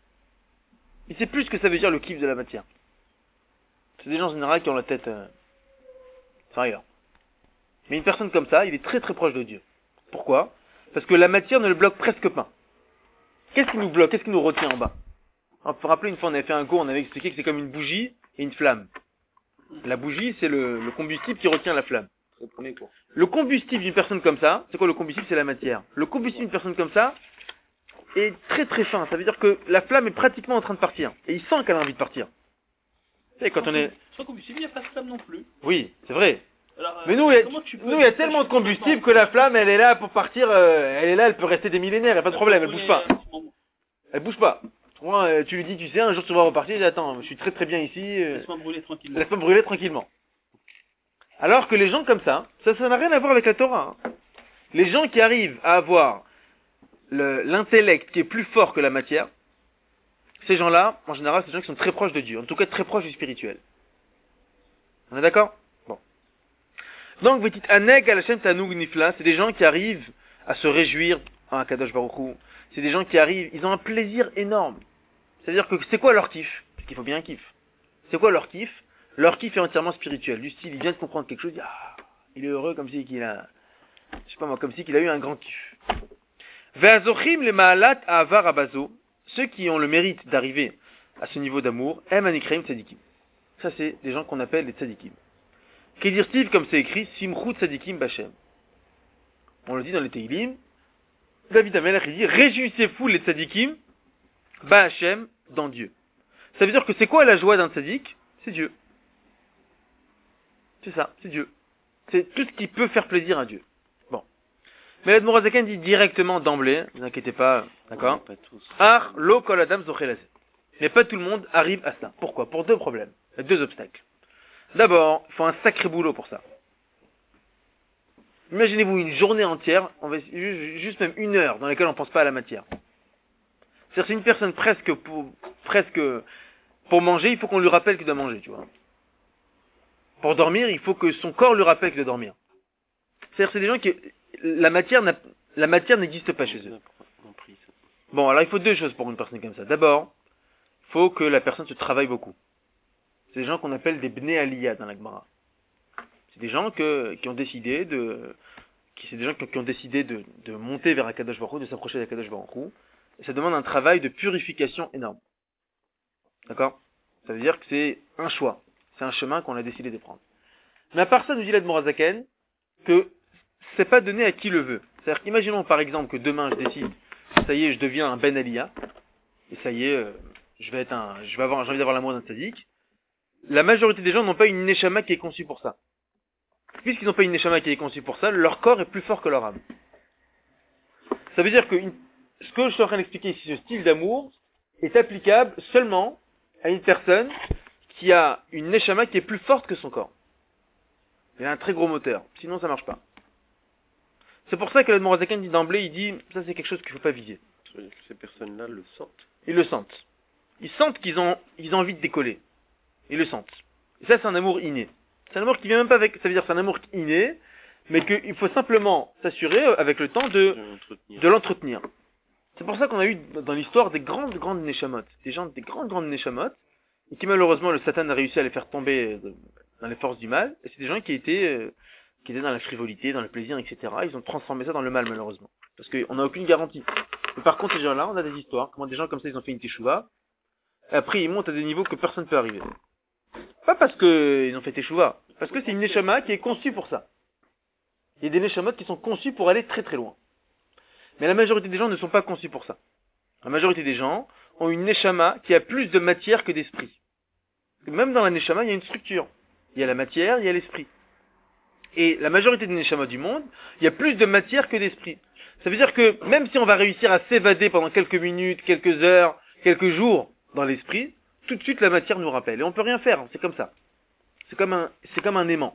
Il sait plus ce que ça veut dire le kiff de la matière. C'est des gens en général qui ont la tête euh, enfin, ailleurs. Mais une personne comme ça, il est très très proche de Dieu. Pourquoi? Parce que la matière ne le bloque presque pas. Qu'est-ce qui nous bloque? Qu'est-ce qui nous retient en bas? Alors, pour rappeler, une fois on avait fait un cours, on avait expliqué que c'est comme une bougie et une flamme. La bougie, c'est le, le combustible qui retient la flamme. C'est le premier cours. Le combustible d'une personne comme ça, c'est quoi le combustible? C'est la matière. Le combustible d'une personne comme ça est très très fin. Ça veut dire que la flamme est pratiquement en train de partir. Et il sent qu'elle a envie de partir. Tu sais, quand on est... Sans combustible, il n'y a pas de flamme non plus. Oui, c'est vrai. Alors, Mais euh, nous, il y a, comment tu peux nous, il y a dire ça, tellement je de suis combustible content. que la flamme, elle est là pour partir, euh, elle est là, elle peut rester des millénaires, il n'y a pas de problème, elle bouge pas. Elle bouge pas. Moi, euh, tu lui dis, tu sais, un jour tu vas repartir, il dit, attends, je suis très très bien ici, euh, Laisse-moi brûler tranquillement. laisse-moi brûler tranquillement. Alors que les gens comme ça, ça, ça n'a rien à voir avec la Torah. Hein. Les gens qui arrivent à avoir le- l'intellect qui est plus fort que la matière, ces gens-là, en général, c'est des gens qui sont très proches de Dieu, en tout cas très proches du spirituel. On est d'accord? Bon. Donc, petit Aneg al Hashem Tanoug Nifla, c'est des gens qui arrivent à se réjouir à Kadosh Baruch Hu. C'est des gens qui arrivent, ils ont un plaisir énorme. C'est-à-dire que c'est quoi leur kiff? Parce qu'il faut bien un kiff. C'est quoi leur kiff? Leur kiff est entièrement spirituel. Du style, il vient de comprendre quelque chose, il dit, ah, il est heureux comme si qu'il a, je sais pas moi, comme si qu'il a eu un grand kiff. Ve'azochim le ma'alat avar abazo, ceux qui ont le mérite d'arriver à ce niveau d'amour, em anikreim tzadikim. Ça, c'est des gens qu'on appelle les tzadikim. Kedirtiv, comme c'est écrit, simchut tzadikim bachem. On le dit dans les Teilim. David Amelech, il dit, réjouissez-vous les tzadikim, bachem, dans Dieu. Ça veut dire que c'est quoi la joie d'un tzadik? C'est Dieu. C'est ça, c'est Dieu. C'est tout ce qui peut faire plaisir à Dieu. Bon. Mais l'Admorazaken dit directement d'emblée, ne vous inquiétez pas, d'accord? Pas tous. Ar lo kol adam zochelase. Mais pas tout le monde arrive à ça. Pourquoi? Pour deux problèmes, deux obstacles. D'abord, il faut un sacré boulot pour ça. Imaginez-vous une journée entière, on va, juste même une heure, dans laquelle on ne pense pas à la matière. C'est-à-dire c'est une personne presque pour, presque pour manger, il faut qu'on lui rappelle qu'il doit manger, tu vois. Pour dormir, il faut que son corps lui rappelle qu'il doit dormir. C'est-à-dire c'est des gens qui, la matière, n'a, la matière n'existe pas chez eux. Bon, alors il faut deux choses pour une personne comme ça. D'abord, il faut que la personne se travaille beaucoup. C'est des gens qu'on appelle des bnei aliyah dans la Gemara. C'est des gens que, qui ont décidé de, qui, c'est des gens qui, qui ont décidé de, de monter vers Akadosh Baruch Hu, de s'approcher d'Akadosh Baruch Hu. Et ça demande un travail de purification énorme. D'accord? Ça veut dire que c'est un choix. C'est un chemin qu'on a décidé de prendre. Mais à part ça, nous dit l'Admor Hazaken, que c'est pas donné à qui le veut. C'est-à-dire qu'imaginons par exemple que demain je décide, ça y est, je deviens un Ben Aliyah, et ça y est, euh, je vais être un, je vais avoir, j'ai envie d'avoir l'amour d'un tzaddik. La majorité des gens n'ont pas une neshama qui est conçue pour ça. Puisqu'ils n'ont pas une neshama qui est conçue pour ça, leur corps est plus fort que leur âme. Ça veut dire que une, ce que je suis en train d'expliquer ici, ce style d'amour, est applicable seulement à une personne qui a une neshama qui est plus forte que son corps. Il a un très gros moteur, sinon ça marche pas. C'est pour ça que l'Admor Hazaken dit d'emblée, il dit, ça c'est quelque chose qu'il ne faut pas viser. Ces personnes-là le sentent. Ils le sentent. Ils sentent qu'ils ont, ils ont envie de décoller. Ils le sentent. Et ça c'est un amour inné. C'est un amour qui vient même pas avec, ça veut dire que c'est un amour inné, mais qu'il faut simplement s'assurer avec le temps de, De l'entretenir. de l'entretenir. C'est pour ça qu'on a eu dans l'histoire des grandes, grandes neshamot. Des gens, des grandes, grandes neshamot, et qui malheureusement le Satan a réussi à les faire tomber dans les forces du mal. Et c'est des gens qui étaient, euh, qui étaient dans la frivolité, dans le plaisir, et cetera. Ils ont transformé ça dans le mal malheureusement. Parce qu'on n'a aucune garantie. Mais par contre, ces gens-là, on a des histoires, comment des gens comme ça, ils ont fait une teshuva, et après ils montent à des niveaux que personne ne peut arriver. Pas parce qu'ils ont fait teshuva, parce que c'est une neshama qui est conçue pour ça. Il y a des neshamot qui sont conçus pour aller très très loin. Mais la majorité des gens ne sont pas conçus pour ça. La majorité des gens ont une neshama qui a plus de matière que d'esprit. Même dans la neshama, il y a une structure. Il y a la matière, il y a l'esprit. Et la majorité des neshamas du monde, il y a plus de matière que d'esprit. Ça veut dire que même si on va réussir à s'évader pendant quelques minutes, quelques heures, quelques jours dans l'esprit, tout de suite la matière nous rappelle. Et on peut rien faire, c'est comme ça. C'est comme un, c'est comme un aimant.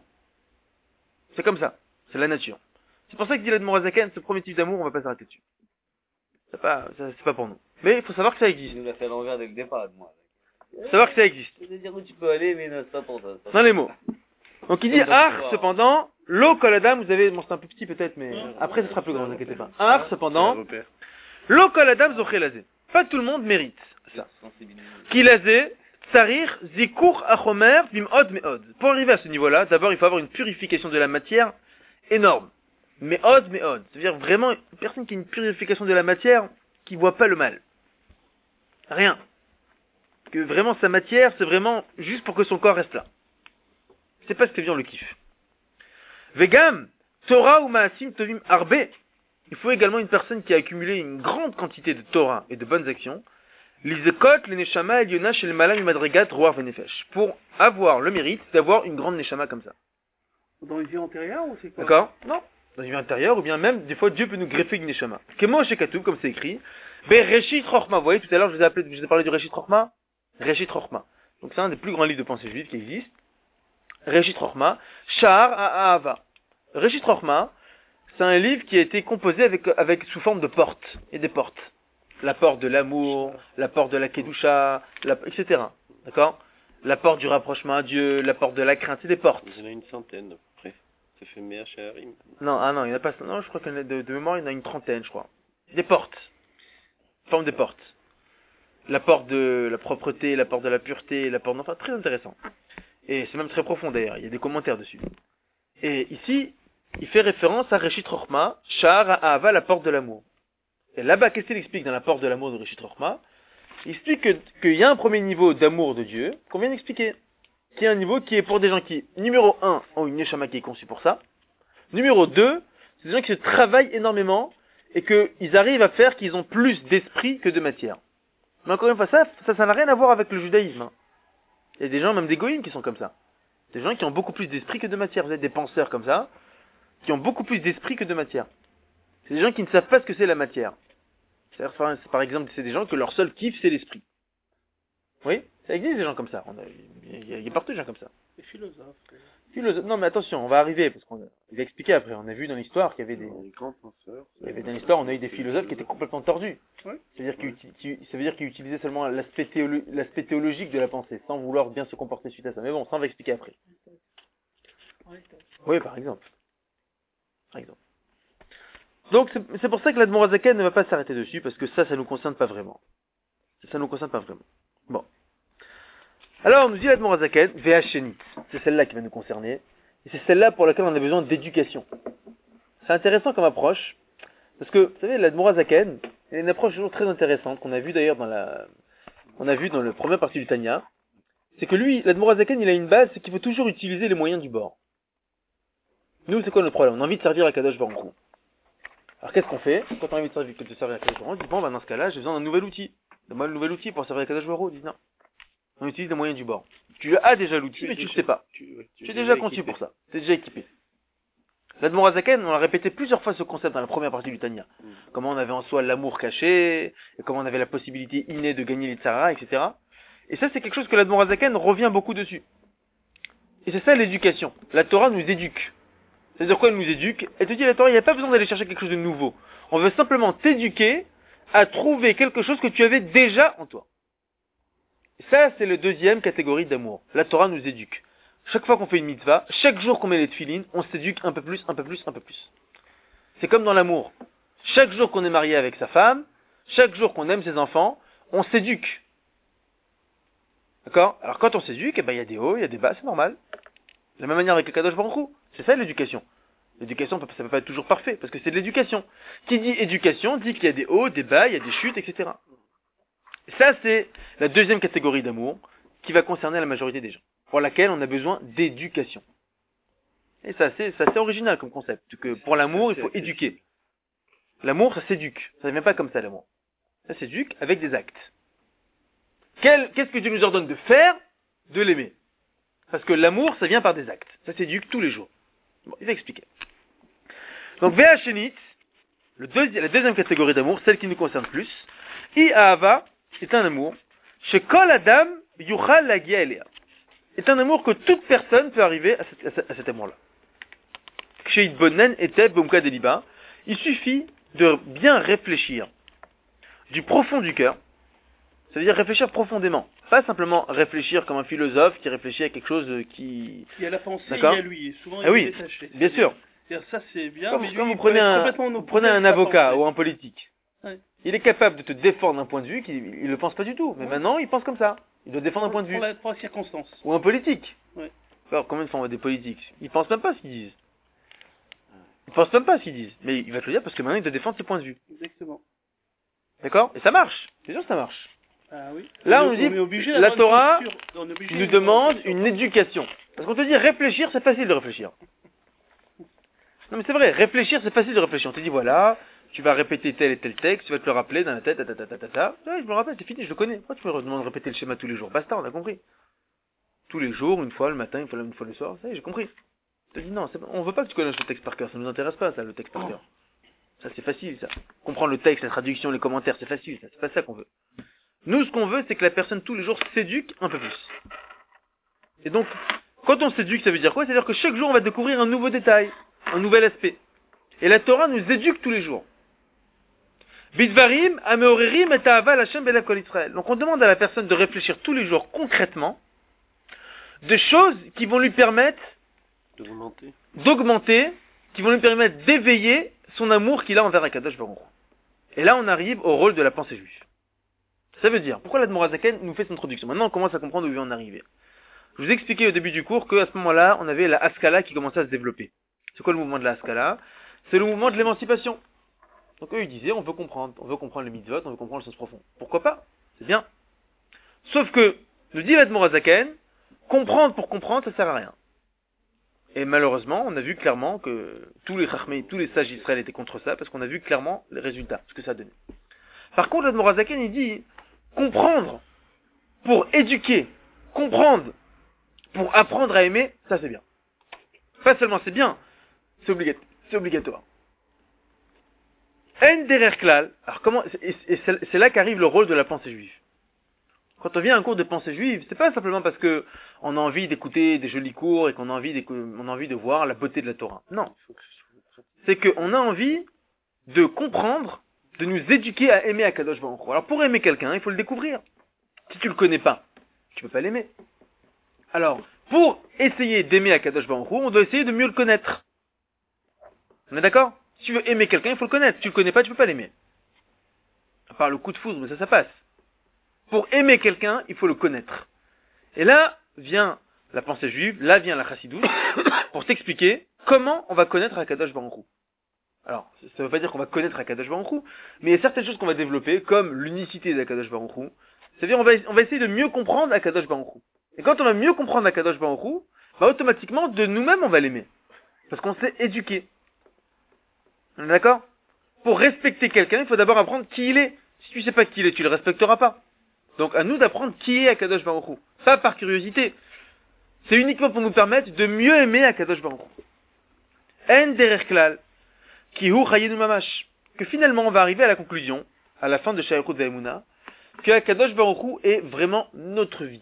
C'est comme ça. C'est la nature. C'est pour ça que dit l'Admor Hazaken, ce premier type d'amour, on va pas s'arrêter dessus. C'est pas, ça, c'est pas pour nous. Mais il faut savoir que ça existe. Il nous l'a fait à l'envers dès le départ, moi. Savoir que ça existe. Je veux dire où tu peux aller, mais non, c'est pas pour ça. c'est pas Dans les mots. Donc il dit, Comme dans Ar, l'histoire. cependant, l'eau koladam, vous avez, bon c'est un peu petit peut-être, mais après ce sera plus grand, ne vous inquiétez pas. Ar, cependant, repère. l'eau koladam zochelazé. Pas tout le monde mérite ça. sensibilisé. Kilazé, tsarir, zikour, achomer, bimod, meod. Pour arriver à ce niveau-là, d'abord il faut avoir une purification de la matière énorme. Meod, meod. C'est-à-dire vraiment une personne qui a une purification de la matière qui voit pas le mal. Rien. Que vraiment sa matière, c'est vraiment juste pour que son corps reste là. C'est pas ce que vient le kiff. Vegam, Torah ou Maasim Tovim Arbe. Il faut également une personne qui a accumulé une grande quantité de Torah et de bonnes actions. L'izekot, le neshama, eliona, shel malam, madrigat, roar, venefesh. Pour avoir le mérite d'avoir une grande neshama comme ça. Dans une vie antérieure ou c'est quoi? D'accord? Non. Dans une vie intérieure, ou bien même, des fois, Dieu peut nous greffer une neshama. Kemo chez Katoub, comme c'est écrit. Bereshit Rochma. Vous voyez, tout à l'heure, je vous ai appelé, je vous ai parlé du Reshit Rochma. Reshit Rochma. Donc, c'est un des plus grands livres de pensée juive qui existe. Reshit Rochma. Sha'ar Ahava. Reshit Rochma, c'est un livre qui a été composé avec, avec, sous forme de portes. Et des portes. La porte de l'amour, la porte de la Kedusha, la, et cetera. D'accord? La porte du rapprochement à Dieu, la porte de la crainte, c'est des portes. Il y en a une centaine, à peu près. Ça fait Mea Shaharim. Non, ah non, il n'y en a pas, non, je crois qu'il y en a de, de mémoire, il y en a une trentaine, je crois. Des portes. Forme des portes. La porte de la propreté, la porte de la pureté, la porte, enfin, très intéressant. Et c'est même très profond d'ailleurs, il y a des commentaires dessus. Et ici, il fait référence à Reshit Rochma, Sha'ar Ahava, la porte de l'amour. Et là-bas, qu'est-ce qu'il explique dans la porte de l'amour de Reshit Rochma? Il explique que, qu'il y a un premier niveau d'amour de Dieu, qu'on vient d'expliquer. Qui est un niveau qui est pour des gens qui, numéro un, ont une neshama qui est conçue pour ça. Numéro deux, c'est des gens qui se travaillent énormément et qu'ils arrivent à faire qu'ils ont plus d'esprit que de matière. Mais encore une fois, ça, ça, ça n'a rien à voir avec le judaïsme. Hein. Il y a des gens, même des goïms, qui sont comme ça. Des gens qui ont beaucoup plus d'esprit que de matière. Vous êtes des penseurs comme ça, qui ont beaucoup plus d'esprit que de matière. C'est des gens qui ne savent pas ce que c'est la matière. C'est-à-dire, par exemple, c'est des gens que leur seul kiff, c'est l'esprit. Oui, ça existe des gens comme ça. On a, il, y a, il y a partout des gens comme ça. Les philosophes. Philosophe. Non, mais attention, on va arriver, parce qu'on va expliquer après. On a vu dans l'histoire qu'il y avait des, Les grands penseurs. il y avait dans l'histoire, on a eu des philosophes qui étaient complètement tordus. Oui. C'est-à-dire qu'ils, qui- ça veut dire qu'ils utilisaient seulement l'aspect, théolo- l'aspect théologique de la pensée, sans vouloir bien se comporter suite à ça. Mais bon, ça on va expliquer après. Oui, par exemple. Par exemple. Donc, c'est, c'est pour ça que l'Admorazaken ne va pas s'arrêter dessus, parce que ça, ça nous concerne pas vraiment. Ça nous concerne pas vraiment. Bon. Alors, on nous dit l'Admorazaken, Ve'ashenit. C'est celle-là qui va nous concerner. Et c'est celle-là pour laquelle on a besoin d'éducation. C'est intéressant comme approche, parce que, vous savez, l'Admorazaken, c'est une approche toujours très intéressante, qu'on a vu d'ailleurs dans la, on a vu dans la première partie du Tanya. C'est que lui, l'Admorazaken, il a une base, c'est qu'il faut toujours utiliser les moyens du bord. Nous, c'est quoi notre problème? On a envie de servir à Kadosh Baruch Hu. Alors qu'est-ce qu'on fait? Quand on a envie de servir, de servir à Kadosh Baruch Hu, on dit bon, bah, dans ce cas-là, j'ai besoin d'un nouvel outil. Donne-moi le nouvel outil pour servir à Kadosh Baruch Hu. On dit non. On utilise les moyens du bord. Tu as déjà l'outil, mais tu ne sais pas. Tu, ouais, Tu es déjà conçu pour ça. Tu es déjà équipé. L'Admorazaken, on a répété plusieurs fois ce concept dans la première partie du Tanya. Mm. Comment on avait en soi l'amour caché, et comment on avait la possibilité innée de gagner les tsaras, et cetera. Et ça, c'est quelque chose que l'Admorazaken revient beaucoup dessus. Et c'est ça l'éducation. La Torah nous éduque. C'est-à-dire quoi elle nous éduque? Elle te dit, la Torah, il n'y a pas besoin d'aller chercher quelque chose de nouveau. On veut simplement t'éduquer à trouver quelque chose que tu avais déjà en toi. Et ça, c'est la deuxième catégorie d'amour. La Torah nous éduque. Chaque fois qu'on fait une mitzvah, chaque jour qu'on met les tefilines, on s'éduque un peu plus, un peu plus, un peu plus. C'est comme dans l'amour. Chaque jour qu'on est marié avec sa femme, chaque jour qu'on aime ses enfants, on s'éduque. D'accord? Alors quand on s'éduque, eh ben, il y a des hauts, il y a des bas, c'est normal. De la même manière avec le Kadosh Baruch Hu. C'est ça l'éducation. L'éducation, ça ne peut pas être toujours parfait, parce que c'est de l'éducation. Qui dit éducation, dit qu'il y a des hauts, des bas, il y a des chutes, et cetera. Et ça, c'est la deuxième catégorie d'amour qui va concerner la majorité des gens, pour laquelle on a besoin d'éducation. Et ça, c'est, ça, c'est original comme concept, que pour l'amour, il faut éduquer. L'amour, ça s'éduque. Ça ne vient pas comme ça, l'amour. Ça s'éduque avec des actes. Quel, qu'est-ce que Dieu nous ordonne de faire? De l'aimer. Parce que l'amour, ça vient par des actes. Ça s'éduque tous les jours. Bon, il va expliquer. Donc, Ve'ashenit, le deuxi- la deuxième catégorie d'amour, celle qui nous concerne plus, I Ahava, est un amour, chez Kol Adam, Yuchal Lagia Elea. Est un amour que toute personne peut arriver à cet, à cet, à cet amour-là. Chez Idbonen était Bumka Deliba, il suffit de bien réfléchir du profond du cœur. Ça veut dire réfléchir profondément. Pas simplement réfléchir comme un philosophe qui réfléchit à quelque chose qui... Il y a la pensée, il y D'accord. a lui. Et souvent, Ah il oui, est détaché. bien sûr. C'est-à-dire, ça, c'est bien. Comme, mais lui, comme vous il prenez peut être un, complètement vous opposé prenez à un sa avocat pensée. ou un politique. Ouais. Il est capable de te défendre un point de vue qu'il ne le pense pas du tout. Mais Ouais. maintenant, il pense comme ça. Il doit défendre un point de vue. Pour la, pour la circonstance. Ou un politique. Ouais. Alors, combien de fois on voit des politiques? Ils pensent même pas ce qu'ils disent. Ils pensent même pas ce qu'ils disent. Mais il va te le dire parce que maintenant, il doit défendre ses points de vue. Exactement. D'accord? Et ça marche. C'est sûr que ça marche. Ah oui. Là, Et on nous dit, est obligé la d'avoir une Torah posture. On est obligé nous d'avoir demande posture. une éducation. Parce qu'on te dit réfléchir, c'est facile de réfléchir. Non mais c'est vrai, réfléchir, c'est facile de réfléchir. On te dit voilà, tu vas répéter tel et tel texte, tu vas te le rappeler dans la tête, ta ta ta ta ta ta. Ouais, je me le rappelle, c'est fini, je le connais. Pourquoi tu me demandes de répéter le schéma tous les jours? Basta, on a compris. Tous les jours, une fois le matin, une fois, une fois le soir, ça y est, j'ai compris. Je te dis non, c'est pas- on veut pas que tu connaisses le texte par cœur, ça nous intéresse pas, ça, le texte par cœur. Ça, c'est facile, ça. Comprendre le texte, la traduction, les commentaires, c'est facile, ça. C'est pas ça qu'on veut. Nous, ce qu'on veut, c'est que la personne, tous les jours, s'éduque un peu plus. Et donc, quand on s'éduque, ça veut dire quoi? C'est-à-dire que chaque jour, on va découvrir un nouveau détail, un nouvel aspect. Et la Torah nous éduque tous les jours. Bidvarim, ameorerim et ta'aval Hashem belav kol Israël. Donc, on demande à la personne de réfléchir tous les jours, concrètement, de choses qui vont lui permettre D'augmenter. d'augmenter, qui vont lui permettre d'éveiller son amour qu'il a envers Akadosh Baruch Hu. Et là, on arrive au rôle de la pensée juive. Ça veut dire, pourquoi l'Admor HaZaken nous fait cette introduction? Maintenant, on commence à comprendre où il va en arriver. Je vous ai expliqué au début du cours qu'à ce moment-là, on avait la Haskala qui commençait à se développer. C'est quoi le mouvement de la Haskala? C'est le mouvement de l'émancipation. Donc eux, ils disaient, on veut comprendre, on veut comprendre les mitzvot, on veut comprendre le sens profond. Pourquoi pas? C'est bien. Sauf que, nous dit l'Admor HaZaken, comprendre pour comprendre, ça sert à rien. Et malheureusement, on a vu clairement que tous les chachmei, tous les sages d'Israël étaient contre ça, parce qu'on a vu clairement les résultats, ce que ça donnait. Par contre, l'Admor HaZaken, il dit, comprendre pour éduquer, comprendre pour apprendre à aimer, ça c'est bien. Pas seulement c'est bien, c'est obligatoire. C'est obligatoire. En derer klal, alors comment, et c'est là qu'arrive le rôle de la pensée juive. Quand on vient à un cours de pensée juive, c'est pas simplement parce que on a envie d'écouter des jolis cours et qu'on a envie on a envie de voir la beauté de la Torah. Non. C'est qu'on a envie de comprendre, de nous éduquer à aimer Akadosh Baruch Hu. Alors pour aimer quelqu'un, il faut le découvrir. Si tu le connais pas, tu peux pas l'aimer. Alors, pour essayer d'aimer Akadosh Baruch Hu, on doit essayer de mieux le connaître. On est d'accord? Si tu veux aimer quelqu'un, il faut le connaître. Si tu le connais pas, tu peux pas l'aimer. À part le coup de foudre, mais ça, ça passe. Pour aimer quelqu'un, il faut le connaître. Et là vient la pensée juive, là vient la chassidoute, pour s'expliquer comment on va connaître Akadosh Baruch Hu. Alors, ça ne veut pas dire qu'on va connaître Akadosh Baruch Hu, mais il y a certaines choses qu'on va développer, comme l'unicité d'Akadosh Baruch Hu. C'est-à-dire, on va, on va essayer de mieux comprendre Akadosh Baruch Hu. Et quand on va mieux comprendre Akadosh Baruch Hu, bah, automatiquement, de nous-mêmes, on va l'aimer. Parce qu'on s'est éduqué. On est d'accord? Pour respecter quelqu'un, il faut d'abord apprendre qui il est. Si tu sais pas qui il est, tu le respecteras pas. Donc, à nous d'apprendre qui est Akadosh Baruch Hu. Pas par curiosité. C'est uniquement pour nous permettre de mieux aimer Akadosh Baruch Hu. En derer klal, ki hu chayenu mamash. Que finalement, on va arriver à la conclusion, à la fin de Sha'ar Eichut Ve'emunah, que Akadosh Baruch Hu est vraiment notre vie.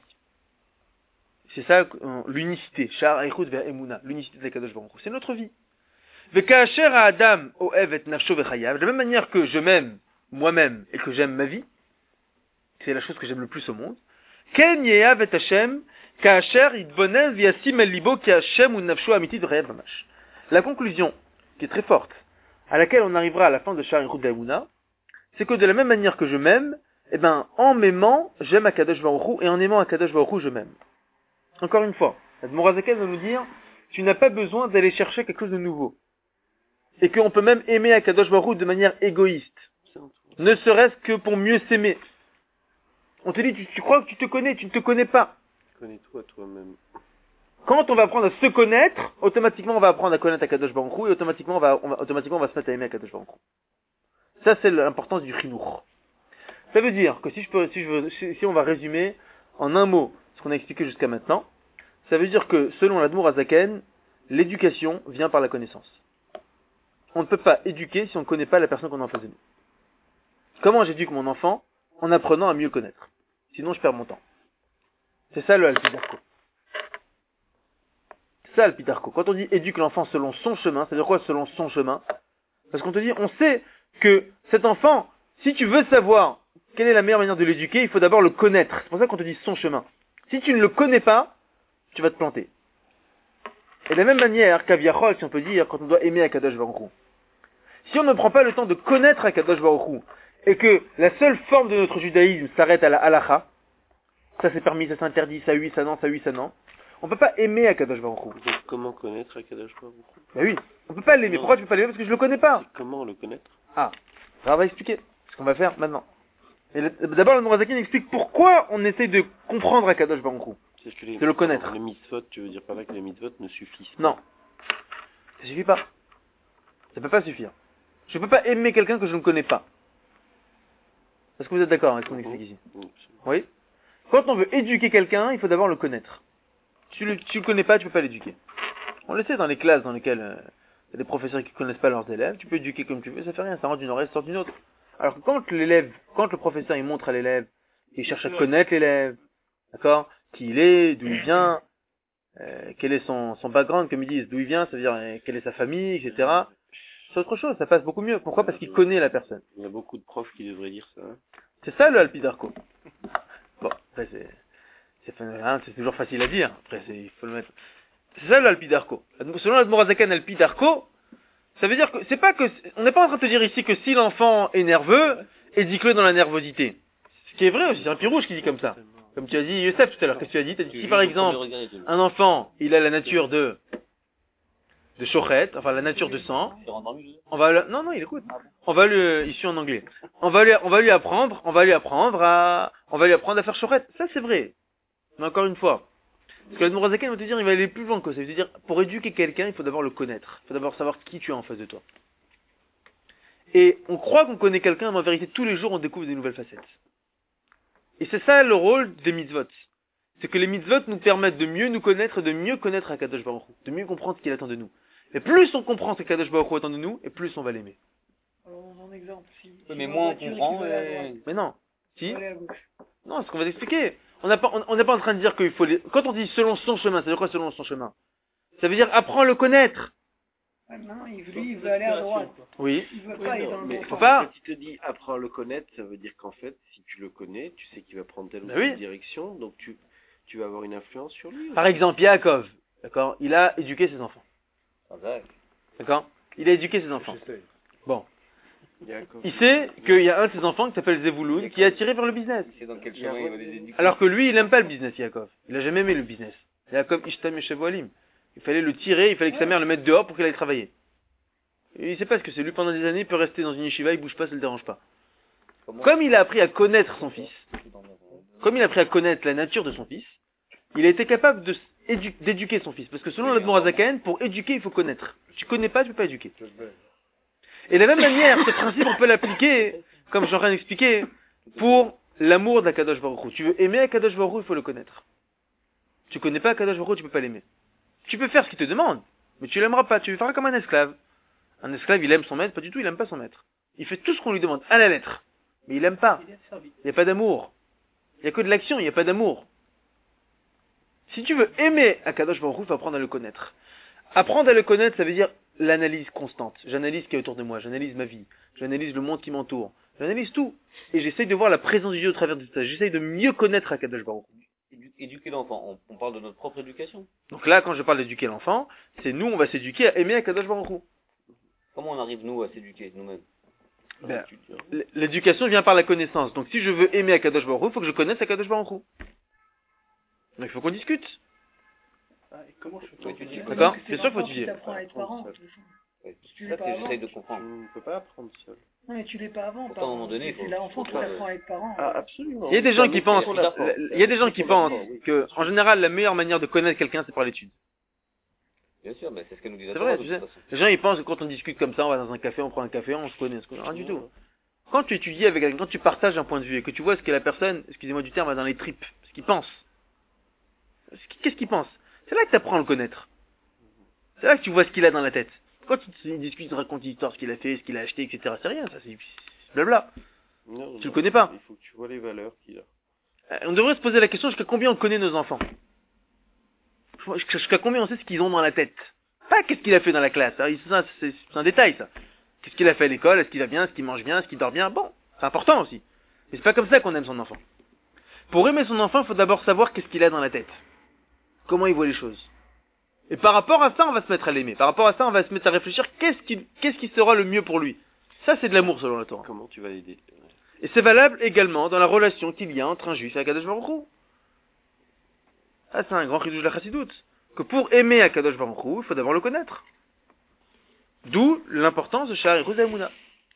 C'est ça, l'unicité. Sha'ar Eichut Ve'emunah. L'unicité de Akadosh Baruch Hu. C'est notre vie. Ve'ka'asher ha'adam ohev et nafsho ve'chayav. De la même manière que je m'aime moi-même et que j'aime ma vie, c'est la chose que j'aime le plus au monde. Ken ye'av et Hashem, ka'asher yitbonen v'yasim el libo ki Hashem ou nafsho amiti d'chayav mamash. La conclusion, qui est très forte, à laquelle on arrivera à la fin de Sha'ar Eichut Ve'emunah, c'est que de la même manière que je m'aime, eh ben, en m'aimant, j'aime Akadosh Baruch Hu, et en aimant Akadosh Baruch Hu, je m'aime. Encore une fois, l'Admor HaZaken va nous dire, tu n'as pas besoin d'aller chercher quelque chose de nouveau. Et qu'on peut même aimer Akadosh Baruch Hu de manière égoïste. Ne serait-ce que pour mieux s'aimer. On te dit, tu, tu crois que tu te connais, tu ne te connais pas. Connais-toi toi-même. Quand on va apprendre à se connaître, automatiquement on va apprendre à connaître Akadosh Baruch Hu, et automatiquement on va, on va, automatiquement on va se mettre à aimer Akadosh Baruch Hu. Ça, c'est l'importance du chinour. Ça veut dire que si je peux, si je veux, si, si on va résumer en un mot ce qu'on a expliqué jusqu'à maintenant, ça veut dire que selon l'Admor HaZaken, l'éducation vient par la connaissance. On ne peut pas éduquer si on ne connaît pas la personne qu'on a en face de nous. Comment j'éduque mon enfant? En apprenant à mieux connaître. Sinon, je perds mon temps. C'est ça le Alpidarko. C'est ça Alpidarko. Quand on dit éduque l'enfant selon son chemin, c'est-à-dire quoi selon son chemin? Parce qu'on te dit, on sait que cet enfant, si tu veux savoir quelle est la meilleure manière de l'éduquer, il faut d'abord le connaître. C'est pour ça qu'on te dit son chemin. Si tu ne le connais pas, tu vas te planter. Et de la même manière qu'Aviachol, si on peut dire, quand on doit aimer Akadosh Baruch Hu. Si on ne prend pas le temps de connaître Akadosh Baruch Hu, et que la seule forme de notre judaïsme s'arrête à la halacha, ça c'est permis, ça c'est interdit, ça oui, ça non, ça oui, ça non, on peut pas aimer Akadosh Baruch Hu. Donc, comment connaître Akadosh Baruch Hu? Ben oui, on peut pas l'aimer. Non. Pourquoi tu peux pas l'aimer? Parce que je le connais pas. Comment le connaître? Ah, ça on va expliquer ce qu'on va faire maintenant. Et le- D'abord, le Admor HaZaken explique pourquoi on essaie de comprendre Akadosh Baruch Hu. C'est ce que les- De le connaître. Les mitzvot, tu veux dire par là que les mitzvot ne suffisent pas? Non, ça suffit pas. Ça peut pas suffire. Je peux pas aimer quelqu'un que je ne connais pas. Est-ce que vous êtes d'accord avec ce qu'on explique ici? Oui. Quand on veut éduquer quelqu'un, il faut d'abord le connaître. Si tu le, tu le connais pas, tu peux pas l'éduquer. On le sait dans les classes dans lesquelles euh, il y a des professeurs qui connaissent pas leurs élèves, tu peux éduquer comme tu veux, ça fait rien, ça rentre d'une oreille, ça sort d'une autre. Alors que quand l'élève, quand le professeur il montre à l'élève, il cherche à connaître l'élève, d'accord, qui il est, d'où il vient, euh, quel est son, son background, comme ils disent, d'où il vient, ça veut dire euh, quelle est sa famille, et cetera. C'est autre chose, ça passe beaucoup mieux. Pourquoi? Parce qu'il connaît la personne. Il y a beaucoup de profs qui devraient dire ça. Hein. C'est ça le Alpidarco. Bon, après c'est, c'est, hein, c'est toujours facile à dire. Après c'est, il faut le mettre. C'est ça le Alpidarco. Selon l'Admorazakan Alpidarco, ça veut dire que c'est pas que, on n'est pas en train de te dire ici que si l'enfant est nerveux, éduque-le dans la nervosité. Ce qui est vrai aussi, c'est un pirouge qui dit comme ça. Comme tu as dit, Youssef tout à l'heure, qu'est-ce que tu as dit? Tu as dit si par exemple, un enfant, il a la nature de, de chochet, enfin la nature de sang, on va le, non, non, il écoute. On va lui, ici en anglais. On va lui, on va lui apprendre, on va lui apprendre à, on va lui apprendre à faire chochet. Ça c'est vrai. Mais encore une fois, parce que le Mourazaken va te dire, il va aller plus loin que ça. Il va te dire, pour éduquer quelqu'un, il faut d'abord le connaître. Il faut d'abord savoir qui tu as en face de toi. Et on croit qu'on connaît quelqu'un, mais en vérité, tous les jours, on découvre des nouvelles facettes. Et c'est ça le rôle des mitzvot. C'est que les mitzvot nous permettent de mieux nous connaître, de mieux connaître Akadosh Baruch Hu, de mieux comprendre ce qu'il attend de nous. Et plus on comprend ce qu'Akadosh Baruch Hu attend de nous, et plus on va l'aimer. Alors, un exemple, si, Oui, si mais dans moins on la voiture, comprend, tu vas aller à et- droite, Mais non. tu Si? vas aller à gauche. Non, c'est ce qu'on va t'expliquer. On n'a pas, on on n'est pas en train de dire qu'il faut les, quand on dit selon son chemin, ça veut dire quoi selon son chemin? Ça veut dire apprends à le connaître. Ouais, mais non, il, lui, il veut aller à droite. Oui. Il veut Oui, pas aller non, dans le mais bon faut sens. pas. quand il te dit apprends à le connaître, ça veut dire qu'en fait, si tu le connais, tu sais qu'il va prendre telle ou Ben telle oui. direction, donc tu, tu vas avoir une influence sur lui. Par exemple, Yaakov, d'accord, il a éduqué ses enfants. D'accord? Il a éduqué ses enfants. J'essaye. Bon. Yaakov. Il sait qu'il y a un de ses enfants qui s'appelle Zevouloun qui est attiré vers le business. C'est dans quel chemin il va les éduquer? Alors que lui, il aime pas le business, Yaakov. Il a jamais aimé le business. Yaakov Ishtam Yeshevoalim. Il fallait le tirer, il fallait que sa mère le mette dehors pour qu'il aille travailler. Et il sait pas ce que c'est. Lui, pendant des années, il peut rester dans une yeshiva, il bouge pas, ça le dérange pas. Comme il a appris à connaître son fils, comme il a appris à connaître la nature de son fils, il a été capable de s- édu- d'éduquer son fils. Parce que selon l'Admorazaken, pour éduquer, il faut connaître. Tu connais pas, tu peux pas éduquer. Et de la même manière, ce principe, on peut l'appliquer, comme j'en ai expliqué, pour l'amour d'Akadosh Baruch Hu. Tu veux aimer Akadosh Baruch Hu, il faut le connaître. Tu connais pas Akadosh Baruch Hu, tu peux pas l'aimer. Tu peux faire ce qu'il te demande, mais tu l'aimeras pas. Tu le feras comme un esclave. Un esclave, il aime son maître, pas du tout, il aime pas son maître. Il fait tout ce qu'on lui demande, à la lettre. Mais il aime pas. Il est servi. Il n'y a pas d'amour. Il n'y a que de l'action, il n'y a pas d'amour. Si tu veux aimer Akadosh Baruch Hu, il faut apprendre à le connaître. Apprendre à le connaître, ça veut dire l'analyse constante. J'analyse ce qui est autour de moi, j'analyse ma vie, j'analyse le monde qui m'entoure, j'analyse tout. Et j'essaye de voir la présence de Dieu au travers de tout ça. J'essaye de mieux connaître Akadosh Baruch Hu. Édu- Éduquer l'enfant, on, on parle de notre propre éducation. Donc là, quand je parle d'éduquer l'enfant, c'est nous, on va s'éduquer à aimer Akadosh Baruch Hu. Comment on arrive, nous, à s'éduquer nous-mêmes? Ben, l- l'éducation vient par la connaissance. Donc si je veux aimer Akadosh Baruch Hu, il faut que je connaisse Akadosh Baruch Hu. Donc il faut qu'on discute. Ah, et comment je fais Ouais, pour tu dis- dire- D'accord? Donc, C'est sûr qu'il faut l'enfant qui étudier. t'apprend à être parent. Ouais, Tu c'est l'es ça pas que j'essaye de avant. comprendre. On ne peut pas apprendre seul. Non, mais tu l'es pas avant. Pourtant, parent. à un moment donné, il C'est faut- l'enfant qui faut pas- t'apprend à être parent. Ah, absolument. Il y a des gens qui Mais pensent, faut l'apprendre. il y a des gens qui Faut pensent l'apprendre, oui. que, en général, la meilleure manière de connaître quelqu'un, c'est par l'étude. Bien sûr, mais c'est ce que nous dit la C'est Torah, vrai, de tu toute sais. façon. Les gens, ils pensent que quand on discute comme ça, on va dans un café, on prend un café, on se connaît, on se connaît. Rien du tout. Quand tu étudies avec quelqu'un, quand tu partages un point de vue et que tu vois ce que la personne, excusez-moi du terme, a dans les tripes, ce qu'il pense. Ce qui- Qu'est-ce qu'il pense? C'est là que tu apprends à le connaître. C'est là que tu vois ce qu'il a dans la tête. Quand il il discute, il raconte l'histoire, ce qu'il a fait, ce qu'il a acheté, et cetera. C'est rien, ça, c'est c'est blabla. Non, Tu le non. connais pas. Il faut que tu vois les valeurs qu'il a. Euh, On devrait se poser la question jusqu'à combien on connaît nos enfants. Jusqu'à jusqu'à combien on sait ce qu'ils ont dans la tête. Pas qu'est-ce qu'il a fait dans la classe. hein. Ça, C'est c'est un détail, ça. Qu'est-ce qu'il a fait à l'école? Est-ce qu'il va bien? Est-ce qu'il mange bien? Est-ce qu'il dort bien? Bon, c'est important aussi. Mais c'est pas comme ça qu'on aime son enfant. Pour aimer son enfant, il faut d'abord savoir qu'est-ce qu'il a dans la tête. Comment il voit les choses. Et par rapport à ça, on va se mettre à l'aimer. Par rapport à ça, on va se mettre à réfléchir qu'est-ce qui, qu'est-ce qui sera le mieux pour lui. Ça, c'est de l'amour selon la Torah. Comment tu vas l'aider? Et c'est valable également dans la relation qu'il y a entre un juif et Akadosh Baruch Hu. Ah, c'est un grand chidouche de la chassidoute. Que pour aimer Akadosh Baruch Hu, il faut d'abord le connaître. D'où l'importance de Sha'ar Echut Ha'emunah.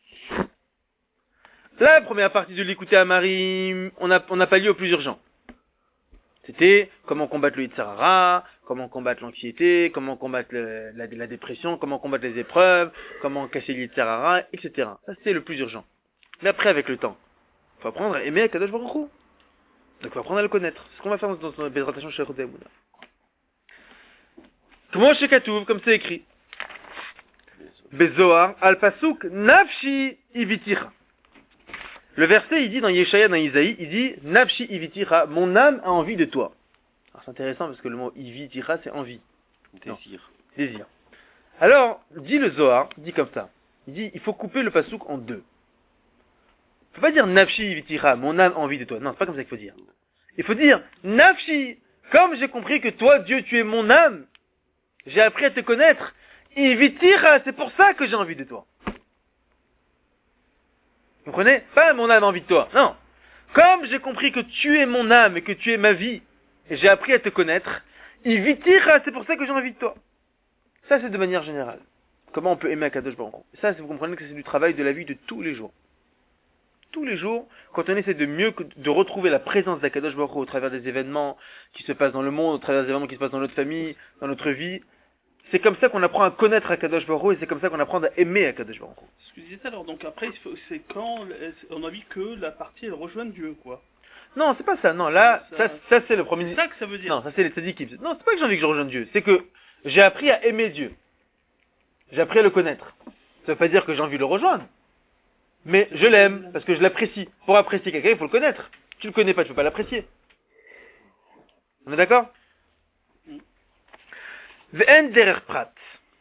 La première partie de l'écouter à Marie, on a, on a pallié au plus urgent. C'était comment combattre le Yitzhar Hara, comment combattre l'anxiété, comment combattre le, la, la dépression, comment combattre les épreuves, comment casser l'Yitzhara, et cetera. Ça, c'est le plus urgent. Mais après, avec le temps, il faut apprendre à aimer Akadosh Baruch Hu. Donc, il faut apprendre à le connaître. C'est ce qu'on va faire dans notre Bezrat Hashem chez Chodeh Mouna. Comment chez Katouv, comme c'est écrit. Bezoar, al-pasuk, nafshi ivitira. Le verset, il dit dans Yeshaya, dans Isaïe, il dit, nafshi ivitira, mon âme a envie de toi. Alors, c'est intéressant parce que le mot ivitira, c'est envie. Désir. Non, désir. Alors, dit le Zohar, dit comme ça. Il dit, il faut couper le pasuk en deux. Il faut pas dire nafshi ivitira, mon âme a envie de toi. Non, c'est pas comme ça qu'il faut dire. Il faut dire, nafshi, comme j'ai compris que toi, Dieu, tu es mon âme, j'ai appris à te connaître, ivitira, c'est pour ça que j'ai envie de toi. Vous comprenez? Pas mon âme a envie de toi. Non. Comme j'ai compris que tu es mon âme et que tu es ma vie, et j'ai appris à te connaître, ivitira, c'est pour ça que j'ai envie de toi. Ça, c'est de manière générale. Comment on peut aimer Akadosh Baruch Hu. Ça, vous comprenez que c'est du travail de la vie de tous les jours. Tous les jours, quand on essaie de mieux, de retrouver la présence d'Akadosh Baruch Hu au travers des événements qui se passent dans le monde, au travers des événements qui se passent dans notre famille, dans notre vie, c'est comme ça qu'on apprend à connaître Akadosh Baruch Hu et c'est comme ça qu'on apprend à aimer Akadosh Baruch Hu. Ce que je disais alors, donc après, il faut- c'est quand on a vu que la partie elle rejoint Dieu, quoi. Non, c'est pas ça. Non, là, ça, Ça- ça, c'est le premier. C'est ça que ça veut dire. Non, ça c'est les tzadikim. Non, c'est pas que j'ai envie que je rejoigne Dieu. C'est que j'ai appris à aimer Dieu. J'ai appris à le connaître. Ça veut pas dire que j'ai envie de le rejoindre. Mais je l'aime, parce que je l'apprécie. Pour apprécier quelqu'un, il faut le connaître. Tu le connais pas, tu peux pas l'apprécier. On est d'accord? V'en derer prat.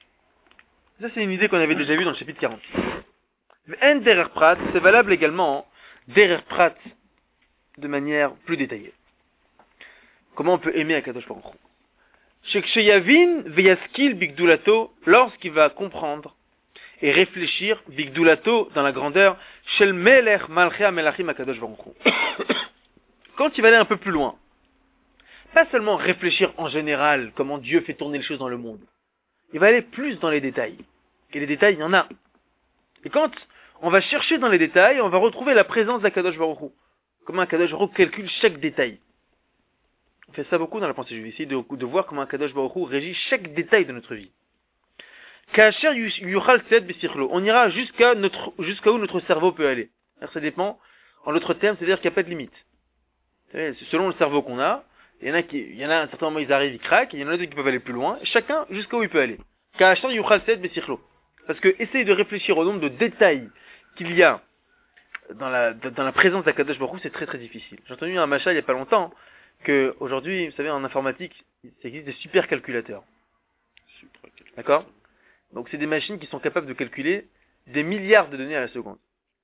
Ça c'est une idée qu'on avait déjà vue dans le chapitre quarante. V'en derer prat, c'est valable également, derer prat, de manière plus détaillée. Comment on peut aimer Akadosh Baruch Hu? Sheksheyavin veyaskil bigdulato, lorsqu'il va comprendre et réfléchir bigdulato dans la grandeur shel melech malchei melachim Akadosh Baruch Hu. Quand il va aller un peu plus loin, pas seulement réfléchir en général comment Dieu fait tourner les choses dans le monde, il va aller plus dans les détails. Et les détails, il y en a. Et quand on va chercher dans les détails, on va retrouver la présence d'Akadosh Baruch Hu. Comment Akadosh Baruch Hu calcule chaque détail. On fait ça beaucoup dans la pensée juive, essayer de, de voir comment Akadosh Baruch Hu régit chaque détail de notre vie. Kacher yuchal tzed b'sichlo. On ira jusqu'à notre, jusqu'à où notre cerveau peut aller. Alors ça dépend. En l'autre terme, c'est-à-dire qu'il n'y a pas de limite. Vous savez, selon le cerveau qu'on a, il y en a qui, il y en a à un certain moment ils arrivent, ils craquent, et il y en a d'autres qui peuvent aller plus loin. Chacun jusqu'à où il peut aller. Kacher yuchal tzed b'sichlo. Parce que essayer de réfléchir au nombre de détails qu'il y a dans la, dans la présence d'Akadosh Baruch Hu, c'est très très difficile. J'ai entendu un machin il y a pas longtemps, que aujourd'hui, vous savez, en informatique, il existe des supercalculateurs. D'accord? Donc c'est des machines qui sont capables de calculer des milliards de données à la seconde.